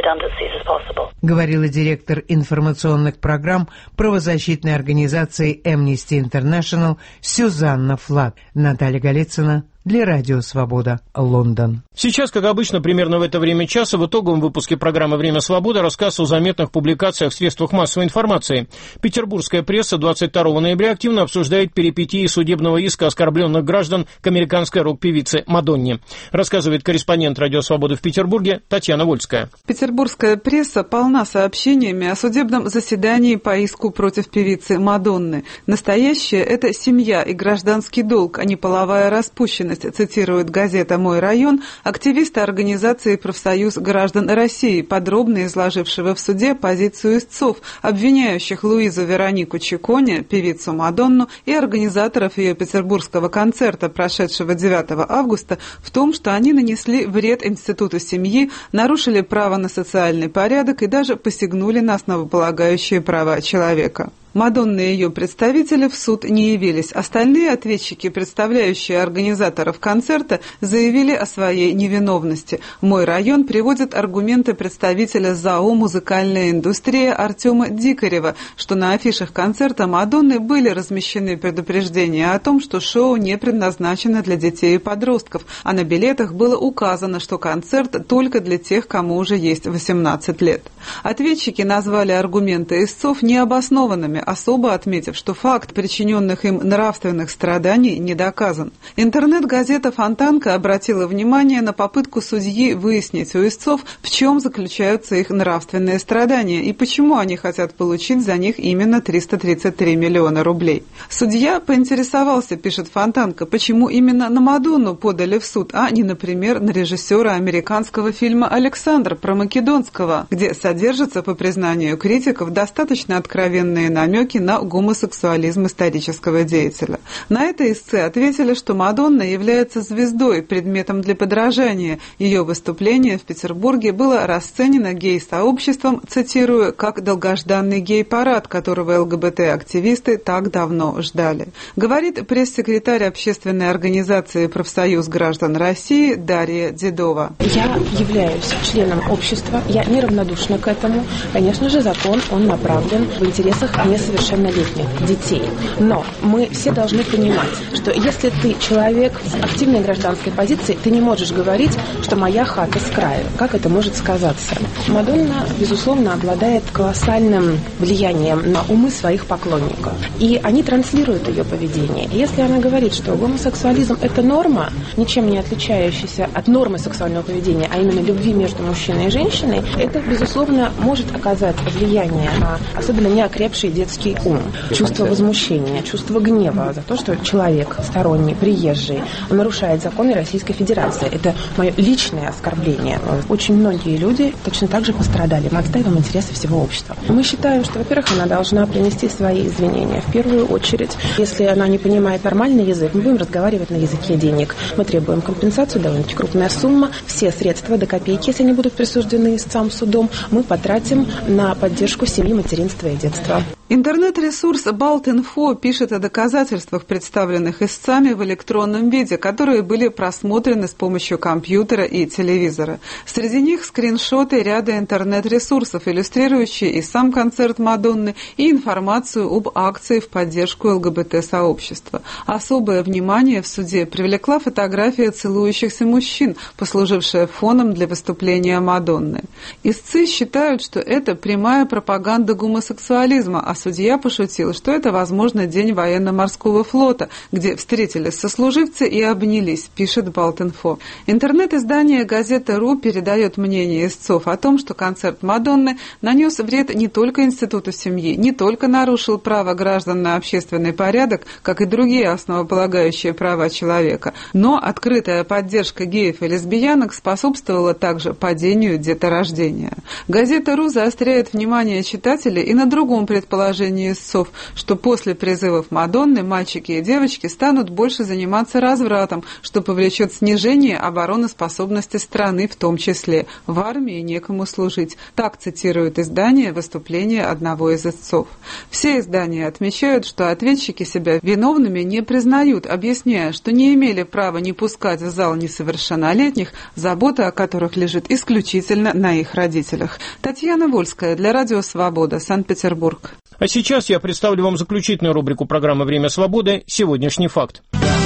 говорила директор информационных программ правозащитной организации Amnesty International Сюзанна Флаг. Наталья Голицына для Радио Свобода, Лондон. Сейчас, как обычно, примерно в это время часа в итоговом выпуске программы «Время свободы» рассказ о заметных публикациях в средствах массовой информации. Петербургская пресса двадцать второго ноября активно обсуждает перипетии судебного иска оскорбленных граждан к американской рок-певице Мадонне. Рассказывает корреспондент «Радио Свободы» в Петербурге Татьяна Вольская. Петербургская пресса полна сообщениями о судебном заседании по иску против певицы Мадонны. Настоящее – это семья и гражданский долг, а не половая распущенность, цитирует газета «Мой район» активиста организации «Профсоюз граждан России», подробно изложившего в суде позицию истцов, обвиняющих Луизу Веронику Чиконе, певицу Мадонну, и организаторов ее петербургского концерта, прошедшего девятого августа, в том, что они нанесли вред институту семьи, нарушили право на социальный порядок и даже посягнули на основополагающие права человека. Мадонна и ее представители в суд не явились. Остальные ответчики, представляющие организаторов концерта, заявили о своей невиновности. «Мой район» приводит аргументы представителя ЗАО «Музыкальная индустрия» Артема Дикарева, что на афишах концерта Мадонны были размещены предупреждения о том, что шоу не предназначено для детей и подростков, а на билетах было указано, что концерт только для тех, кому уже есть восемнадцать лет. Ответчики назвали аргументы истцов необоснованными, особо отметив, что факт причиненных им нравственных страданий не доказан. Интернет-газета «Фонтанка» обратила внимание на попытку судьи выяснить у истцов, в чем заключаются их нравственные страдания и почему они хотят получить за них именно триста тридцать три миллиона рублей. Судья поинтересовался, пишет «Фонтанка», почему именно на Мадонну подали в суд, а не, например, на режиссера американского фильма «Александр» про Македонского, где содержатся, по признанию критиков, достаточно откровенные намеки намеки на гомосексуализм исторического деятеля. На это истцы ответили, что Мадонна является звездой, предметом для подражания. Ее выступление в Петербурге было расценено гей-сообществом, цитирую, как долгожданный гей-парад, которого ЛГБТ-активисты так давно ждали. Говорит пресс-секретарь общественной организации «Профсоюз граждан России» Дарья Дедова. Я являюсь членом общества, я неравнодушна к этому. Конечно же, закон, он направлен в интересах несовершеннолетних детей. Но мы все должны понимать, что если ты человек с активной гражданской позицией, ты не можешь говорить, что моя хата с краю. Как это может сказаться? Мадонна, безусловно, обладает колоссальным влиянием на умы своих поклонников. И они транслируют ее поведение. И если она говорит, что гомосексуализм – это норма, ничем не отличающаяся от нормы сексуального поведения, а именно любви между мужчиной и женщиной, это, безусловно, может оказать влияние на особенно неокрепший детский ум. Чувство возмущения, чувство гнева за то, что человек сторонний, приезжий, нарушает законы Российской Федерации. Это мое личное оскорбление. Очень многие люди точно так же пострадали. Мы отстаиваем интересы всего общества. Мы считаем, что, во-первых, она должна принести свои извинения. В первую очередь, если она не понимает нормальный язык, мы будем разговаривать на языке денег. Мы требуем компенсацию, довольно-таки крупная сумма. Все средства до копейки, если они будут присуждены истцам судом, мы потратим на поддержку семьи, материнства и детства. Интернет-ресурс Балт.Инфо пишет о доказательствах, представленных истцами в электронном виде, которые были просмотрены с помощью компьютера и телевизора. Среди них скриншоты ряда интернет-ресурсов, иллюстрирующие и сам концерт Мадонны, и информацию об акции в поддержку ЛГБТ-сообщества. Особое внимание в суде привлекла фотография целующихся мужчин, послужившая фоном для выступления Мадонны. Истцы считают, что это прямая пропаганда гомосексуализма, а судья пошутил, что это, возможно, день военно-морского флота, где встретились сослуживцы и обнялись, пишет Балт.Инфо. Интернет-издание «Газета.ру» передает мнение истцов о том, что концерт Мадонны нанес вред не только институту семьи, не только нарушил право граждан на общественный порядок, как и другие основополагающие права человека, но открытая поддержка геев и лесбиянок способствовала также падению деторождения. «Газета.ру» заостряет внимание читателей и на другом предположении предположение истцов, что после призывов Мадонны мальчики и девочки станут больше заниматься развратом, что повлечет снижение обороноспособности страны, в том числе. В армии некому служить. Так цитирует издание выступление одного из истцов. Все издания отмечают, что ответчики себя виновными не признают, объясняя, что не имели права не пускать в зал несовершеннолетних, забота о которых лежит исключительно на их родителях. Татьяна Вольская для Радио Свобода, Санкт-Петербург. А сейчас я представлю вам заключительную рубрику программы «Время свободы» «Сегодняшний факт».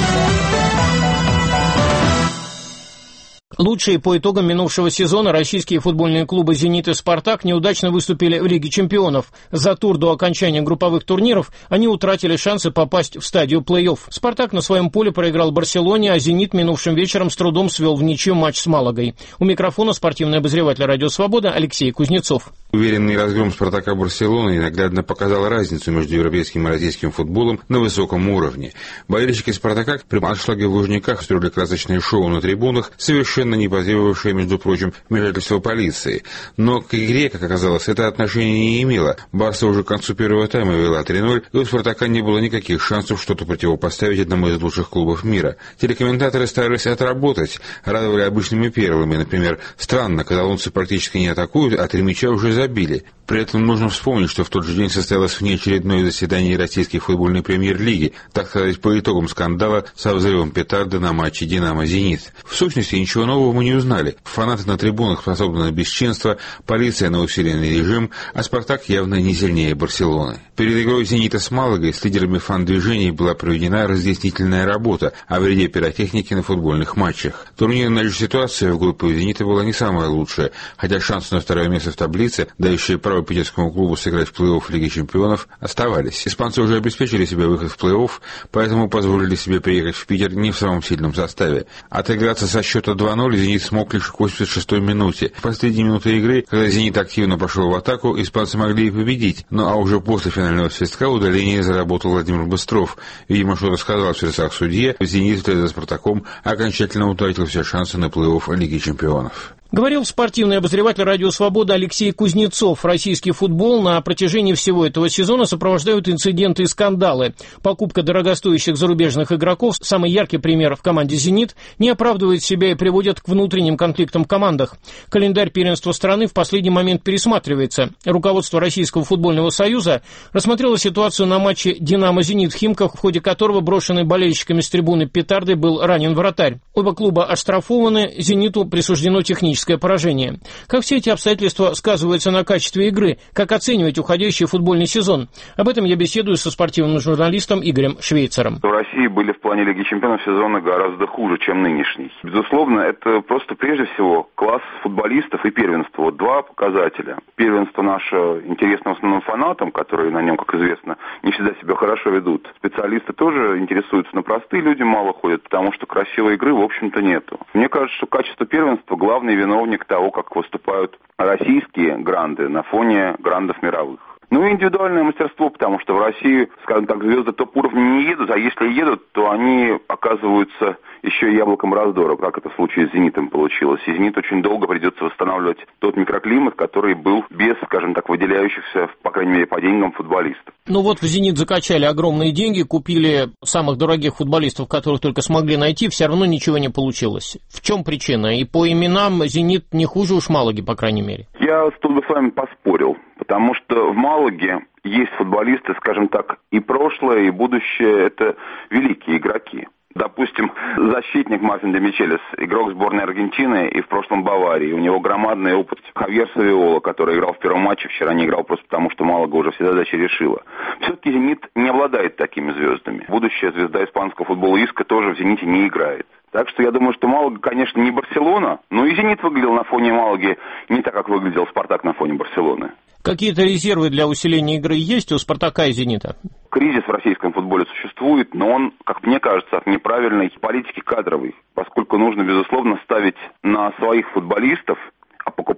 Лучшие по итогам минувшего сезона российские футбольные клубы «Зенит» и «Спартак» неудачно выступили в Лиге чемпионов. За тур до окончания групповых турниров они утратили шансы попасть в стадию плей-офф. «Спартак» на своем поле проиграл Барселоне, а «Зенит» минувшим вечером с трудом свел в ничью матч с Малагой. У микрофона спортивный обозреватель «Радио Свобода» Алексей Кузнецов. Уверенный разгром «Спартака» Барселоны наглядно показал разницу между европейским и российским футболом на высоком уровне. Болельщики «Спартака» при аншлаге в Лужниках строили красочное шоу на трибунах, совершенно не потребовавшее, между прочим, вмешательства полиции. Но к игре, как оказалось, это отношение не имело. Барса уже к концу первого тайма вела три ноль, и у «Спартака» не было никаких шансов что-то противопоставить одному из лучших клубов мира. Телекомментаторы старались отработать, радовали обычными первыми. Например, странно, каталонцы практически не атакуют, а три мяча уже забили. При этом нужно вспомнить, что в тот же день состоялось внеочередное заседание российской футбольной премьер-лиги, так сказать, по итогам скандала со взрывом петарды на матче «Динамо-Зенит». В сущности, ничего нового мы не узнали. Фанаты на трибунах способны на бесчинство, полиция на усиленный режим, а «Спартак» явно не сильнее Барселоны. Перед игрой «Зенита» с Малагой с лидерами фан-движений была проведена разъяснительная работа о вреде пиротехники на футбольных матчах. Турнирная же ситуация в группе у «Зенита» была не самая лучшая, хотя шансы на второе место в таблице, дающие право питерскому клубу сыграть в плей-офф Лиги чемпионов, оставались. Испанцы уже обеспечили себе выход в плей-офф, поэтому позволили себе приехать в Питер не в самом сильном составе. Отыграться со счета два ноль «Зенит» смог лишь к восемьдесят шестой минуте. В последние минуты игры, когда «Зенит» активно пошел в атаку, испанцы могли и победить, но а уже после финального свистка удаление заработал Владимир Быстров. Видимо, что-то сказал в сердцах судье, «Зенит» вслед за «Спартаком» окончательно утратил все шансы на плей-офф Лиги чемпионов. Говорил спортивный обозреватель «Радио Свобода» Алексей Кузнецов. Российский футбол на протяжении всего этого сезона сопровождают инциденты и скандалы. Покупка дорогостоящих зарубежных игроков, самый яркий пример в команде «Зенит», не оправдывает себя и приводит к внутренним конфликтам в командах. Календарь первенства страны в последний момент пересматривается. Руководство Российского футбольного союза рассмотрело ситуацию на матче «Динамо-Зенит» в Химках, в ходе которого брошенный болельщиками с трибуны петардой был ранен вратарь. Оба клуба оштрафованы, «Зениту» присуждено техническое поражение. Как все эти обстоятельства сказываются на качестве игры? Как оценивать уходящий футбольный сезон? Об этом я беседую со спортивным журналистом Игорем Швейцером. В России были в плане Лиги чемпионов сезона гораздо хуже, чем нынешний. Безусловно, это просто прежде всего класс футболистов и первенство. Вот два показателя. Первенство наше интересно в основном фанатам, которые на нем, как известно, не всегда себя хорошо ведут. Специалисты тоже интересуются, но простые люди мало ходят, потому что красивой игры, в общем-то, нету. Мне кажется, что качество первенства главный виновник того, как выступают российские гранды на фоне грандов мировых. Ну и индивидуальное мастерство, потому что в России, скажем так, звезды топ-уровня не едут, а если едут, то они оказываются еще и яблоком раздора, как это в случае с «Зенитом» получилось. И «Зенит» очень долго придется восстанавливать тот микроклимат, который был без, скажем так, выделяющихся, по крайней мере, по деньгам футболистов. Ну вот в «Зенит» закачали огромные деньги, купили самых дорогих футболистов, которых только смогли найти, все равно ничего не получилось. В чем причина? И по именам «Зенит» не хуже уж Малаги, по крайней мере. Я тут бы с вами поспорил, потому что в Малаге есть футболисты, скажем так, и прошлое, и будущее, это великие игроки. Допустим, защитник Мартин де Мичелес, игрок сборной Аргентины и в прошлом Баварии. У него громадный опыт. Хавьер Савиола, который играл в первом матче, вчера не играл просто потому, что Малага уже все задачи решила. Все-таки «Зенит» не обладает такими звездами. Будущая звезда испанского футбола Иска тоже в «Зените» не играет. Так что я думаю, что Малага, конечно, не Барселона, но и «Зенит» выглядел на фоне Малаги не так, как выглядел «Спартак» на фоне Барселоны. Какие-то резервы для усиления игры есть у «Спартака» и «Зенита»? Кризис в российском футболе существует, но он, как мне кажется, от неправильной политики кадровой, поскольку нужно, безусловно, ставить на своих футболистов, а покупать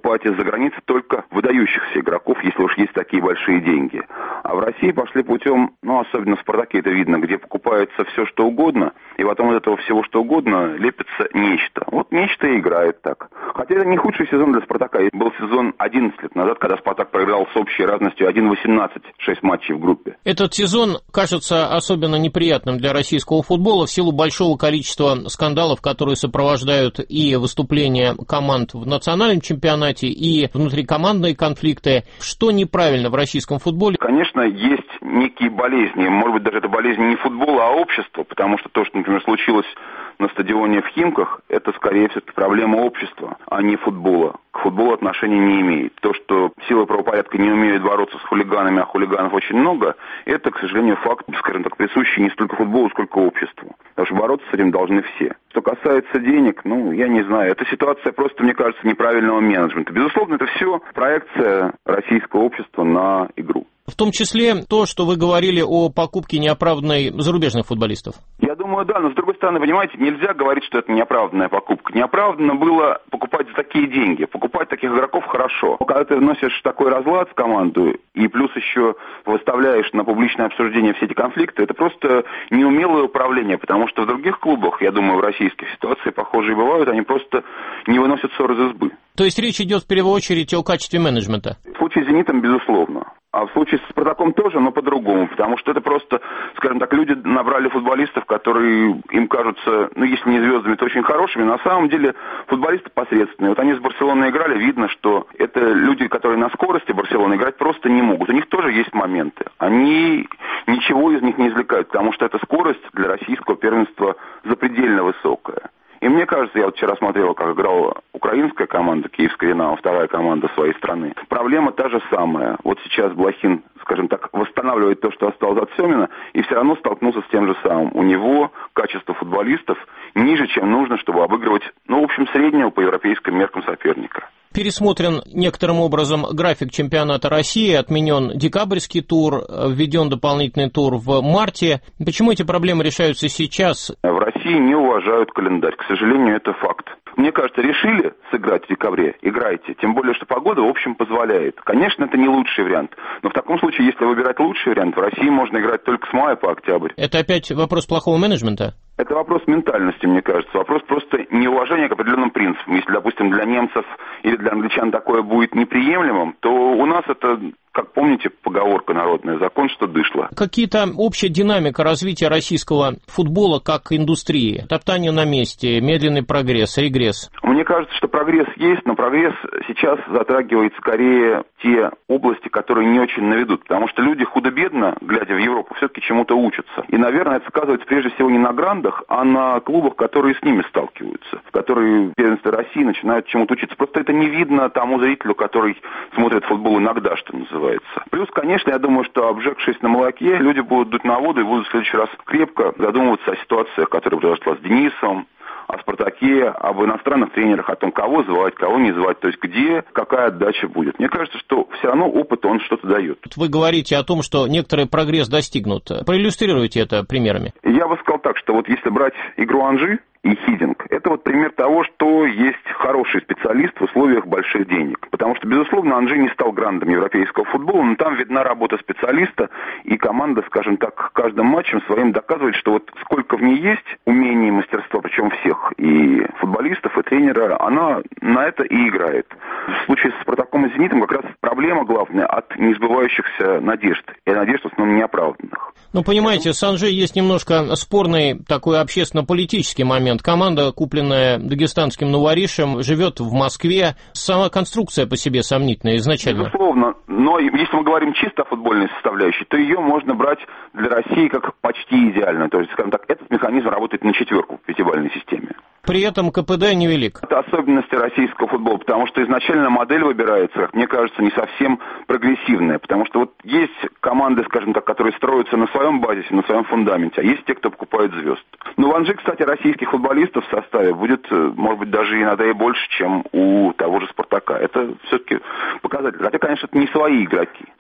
покупать из-за границы только выдающихся игроков, если уж есть такие большие деньги. А в России пошли путем, ну, особенно в «Спартаке» это видно, где покупается все, что угодно, и потом от этого всего, что угодно, лепится нечто. Вот нечто и играет так. Хотя это не худший сезон для «Спартака». Был сезон одиннадцать лет назад, когда «Спартак» проиграл с общей разностью один восемнадцать, шесть матчей в группе. Этот сезон кажется особенно неприятным для российского футбола в силу большого количества скандалов, которые сопровождают и выступления команд в национальном чемпионате, и внутрикомандные конфликты. Что неправильно в российском футболе? Конечно, есть некие болезни. Может быть, даже это болезни не футбола, а общества, потому что то, что, например, случилось на стадионе в Химках, это скорее все-таки проблема общества, а не футбола. К футболу отношения не имеет. То, что силы правопорядка не умеют бороться с хулиганами, а хулиганов очень много, это, к сожалению, факт, скажем так, присущий не столько футболу, сколько обществу. Потому что бороться с этим должны все. Что касается денег, ну, я не знаю. Эта ситуация просто, мне кажется, неправильного менеджмента. Безусловно, это все проекция российского общества на игру. В том числе то, что вы говорили о покупке неоправданной зарубежных футболистов. Я думаю, да, но с другой стороны, понимаете, нельзя говорить, что это неоправданная покупка. Неоправданно было покупать за такие деньги. Покупать таких игроков хорошо. Когда ты вносишь такой разлад в команду и плюс еще выставляешь на публичное обсуждение все эти конфликты, это просто неумелое управление, потому что в других клубах, я думаю, в российских ситуации похожие бывают, они просто не выносят ссор из избы. То есть речь идет в первую очередь о качестве менеджмента? В случае с «Зенитом», безусловно. А в случае с «Спартаком» тоже, но по-другому, потому что это просто, скажем так, люди набрали футболистов, которые им кажутся, ну, если не звездами, то очень хорошими. На самом деле футболисты посредственные. Вот они с «Барселоной» играли, видно, что это люди, которые на скорости «Барселоны» играть просто не могут. У них тоже есть моменты. Они ничего из них не извлекают, потому что эта скорость для российского первенства запредельно высокая. И мне кажется, я вот вчера смотрел, как играла украинская команда, киевская «Динамо», вторая команда своей страны. Проблема та же самая. Вот сейчас Блохин, скажем так, восстанавливает то, что осталось от Семина, и все равно столкнулся с тем же самым. У него качество футболистов ниже, чем нужно, чтобы обыгрывать, ну, в общем, среднего по европейским меркам соперника. Пересмотрен некоторым образом график чемпионата России, отменен декабрьский тур, введен дополнительный тур в марте. Почему эти проблемы решаются сейчас? В России не уважают календарь, к сожалению, это факт. Мне кажется, решили сыграть в декабре, играйте. Тем более, что погода, в общем, позволяет. Конечно, это не лучший вариант. Но в таком случае, если выбирать лучший вариант, в России можно играть только с мая по октябрь. Это опять вопрос плохого менеджмента? Это вопрос ментальности, мне кажется. Вопрос просто неуважения к определенным принципам. Если, допустим, для немцев или для англичан такое будет неприемлемым, то у нас это, как помните, поговорка народная, закон, что дышло. Какие-то общая динамика развития российского футбола как индустрии? Топтание на месте, медленный прогресс, регресс? Мне кажется, что прогресс есть, но прогресс сейчас затрагивает скорее те области, которые не очень наведут. Потому что люди худо-бедно, глядя в Европу, все-таки чему-то учатся. И, наверное, это сказывается прежде всего не на грандах, а на клубах, которые с ними сталкиваются. Которые в первенстве России начинают чему-то учиться. Просто это не видно тому зрителю, который смотрит футбол иногда, что называется. Плюс, конечно, я думаю, что обжегшись на молоке, люди будут дуть на воду и будут в следующий раз крепко задумываться о ситуациях, которая произошла с Денисом, о «Спартаке», об иностранных тренерах, о том, кого звать, кого не звать, то есть где, какая отдача будет. Мне кажется, что все равно опыт, он что-то дает. Вы говорите о том, что некоторый прогресс достигнут. Проиллюстрируйте это примерами. Я бы сказал так, что вот если брать игру Анжи и Хидинг, это вот пример того, что есть хороший специалист в условиях больших денег. Потому что, безусловно, Анжи не стал грандом европейского футбола, но там видна работа специалиста, и команда, скажем так, каждым матчем своим доказывает, что вот сколько в ней есть умения и мастерства, причем всех, и футболистов, и тренера, она на это и играет. В случае с «Спартаком» и «Зенитом» как раз проблема главная от несбывающихся надежд, и надежд в основном неоправданных. Ну, понимаете, с Анжи есть немножко спорный такой общественно-политический момент. Команда, купленная дагестанским новоришем, живет в Москве. Сама конструкция по себе сомнительная изначально. Безусловно. Но если мы говорим чисто о футбольной составляющей, то ее можно брать для России как почти идеальную. То есть, скажем так, этот механизм работает на четверку в пятибалльной системе. При этом КПД невелик. Это особенности российского футбола, потому что изначально модель выбирается, как мне кажется, не совсем прогрессивная. Потому что вот есть команды, скажем так, которые строятся на своем базисе, на своем фундаменте, а есть те, кто покупает звезд. Но в Анжи, кстати, российских футболистов в составе будет, может быть, даже иногда и больше, чем у того же «Спартака». Это все-таки показатель. Хотя, конечно, это не свои игроки.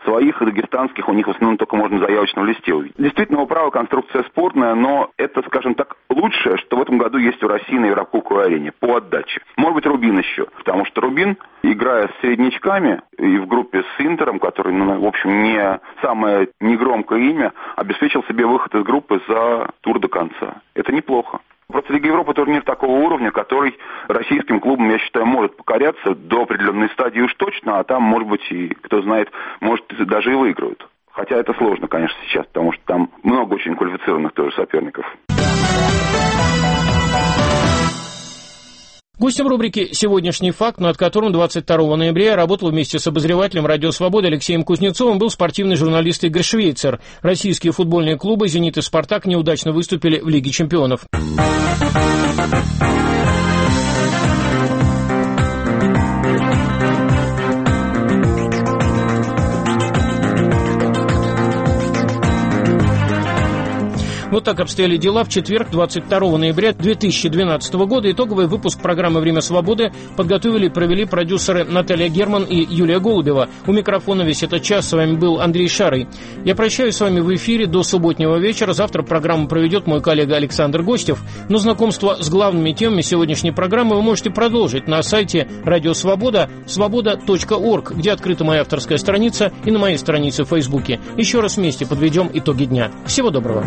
Своих и дагестанских у них в основном только можно в заявочном листе увидеть. Действительно, управа конструкция спорная, но это, скажем так, лучшее, что в этом году есть у России на Еврокубковой арене по отдаче. Может быть, Рубин еще, потому что Рубин, играя с среднячками и в группе с Интером, который, ну, в общем, не самое негромкое имя, обеспечил себе выход из группы за тур до конца. Это неплохо. Просто Лига Европы турнир такого уровня, который российским клубам, я считаю, может покоряться до определенной стадии уж точно, а там, может быть, и, кто знает, может, даже и выиграют. Хотя это сложно, конечно, сейчас, потому что там много очень квалифицированных тоже соперников. Гостем рубрики «Сегодняшний факт», над которым двадцать второго ноября я работал вместе с обозревателем «Радио Свобода» Алексеем Кузнецовым, был спортивный журналист Игорь Швейцер. Российские футбольные клубы «Зенит» и «Спартак» неудачно выступили в Лиге чемпионов. Вот так обстояли дела в четверг, двадцать второго ноября две тысячи двенадцатого года. Итоговый выпуск программы «Время свободы» подготовили и провели продюсеры Наталья Герман и Юлия Голубева. У микрофона весь этот час с вами был Андрей Шарый. Я прощаюсь с вами в эфире до субботнего вечера. Завтра программу проведет мой коллега Александр Гостев. Но знакомство с главными темами сегодняшней программы вы можете продолжить на сайте «Радио Свобода» свобода точка орг, где открыта моя авторская страница, и на моей странице в Фейсбуке. Еще раз вместе подведем итоги дня. Всего доброго.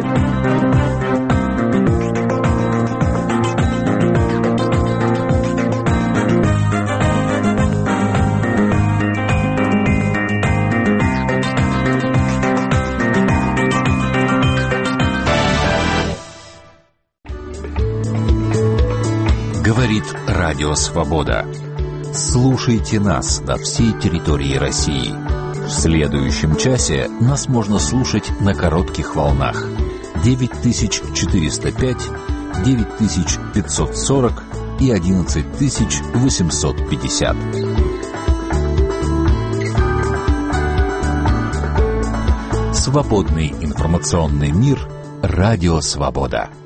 Говорит Радио Свобода. Слушайте нас на всей территории России. В следующем часе нас можно слушать на коротких волнах. девять тысяч четыреста пять, девять тысяч пятьсот сорок и одиннадцать тысяч восемьсот пятьдесят. Свободный информационный мир. Радио Свобода.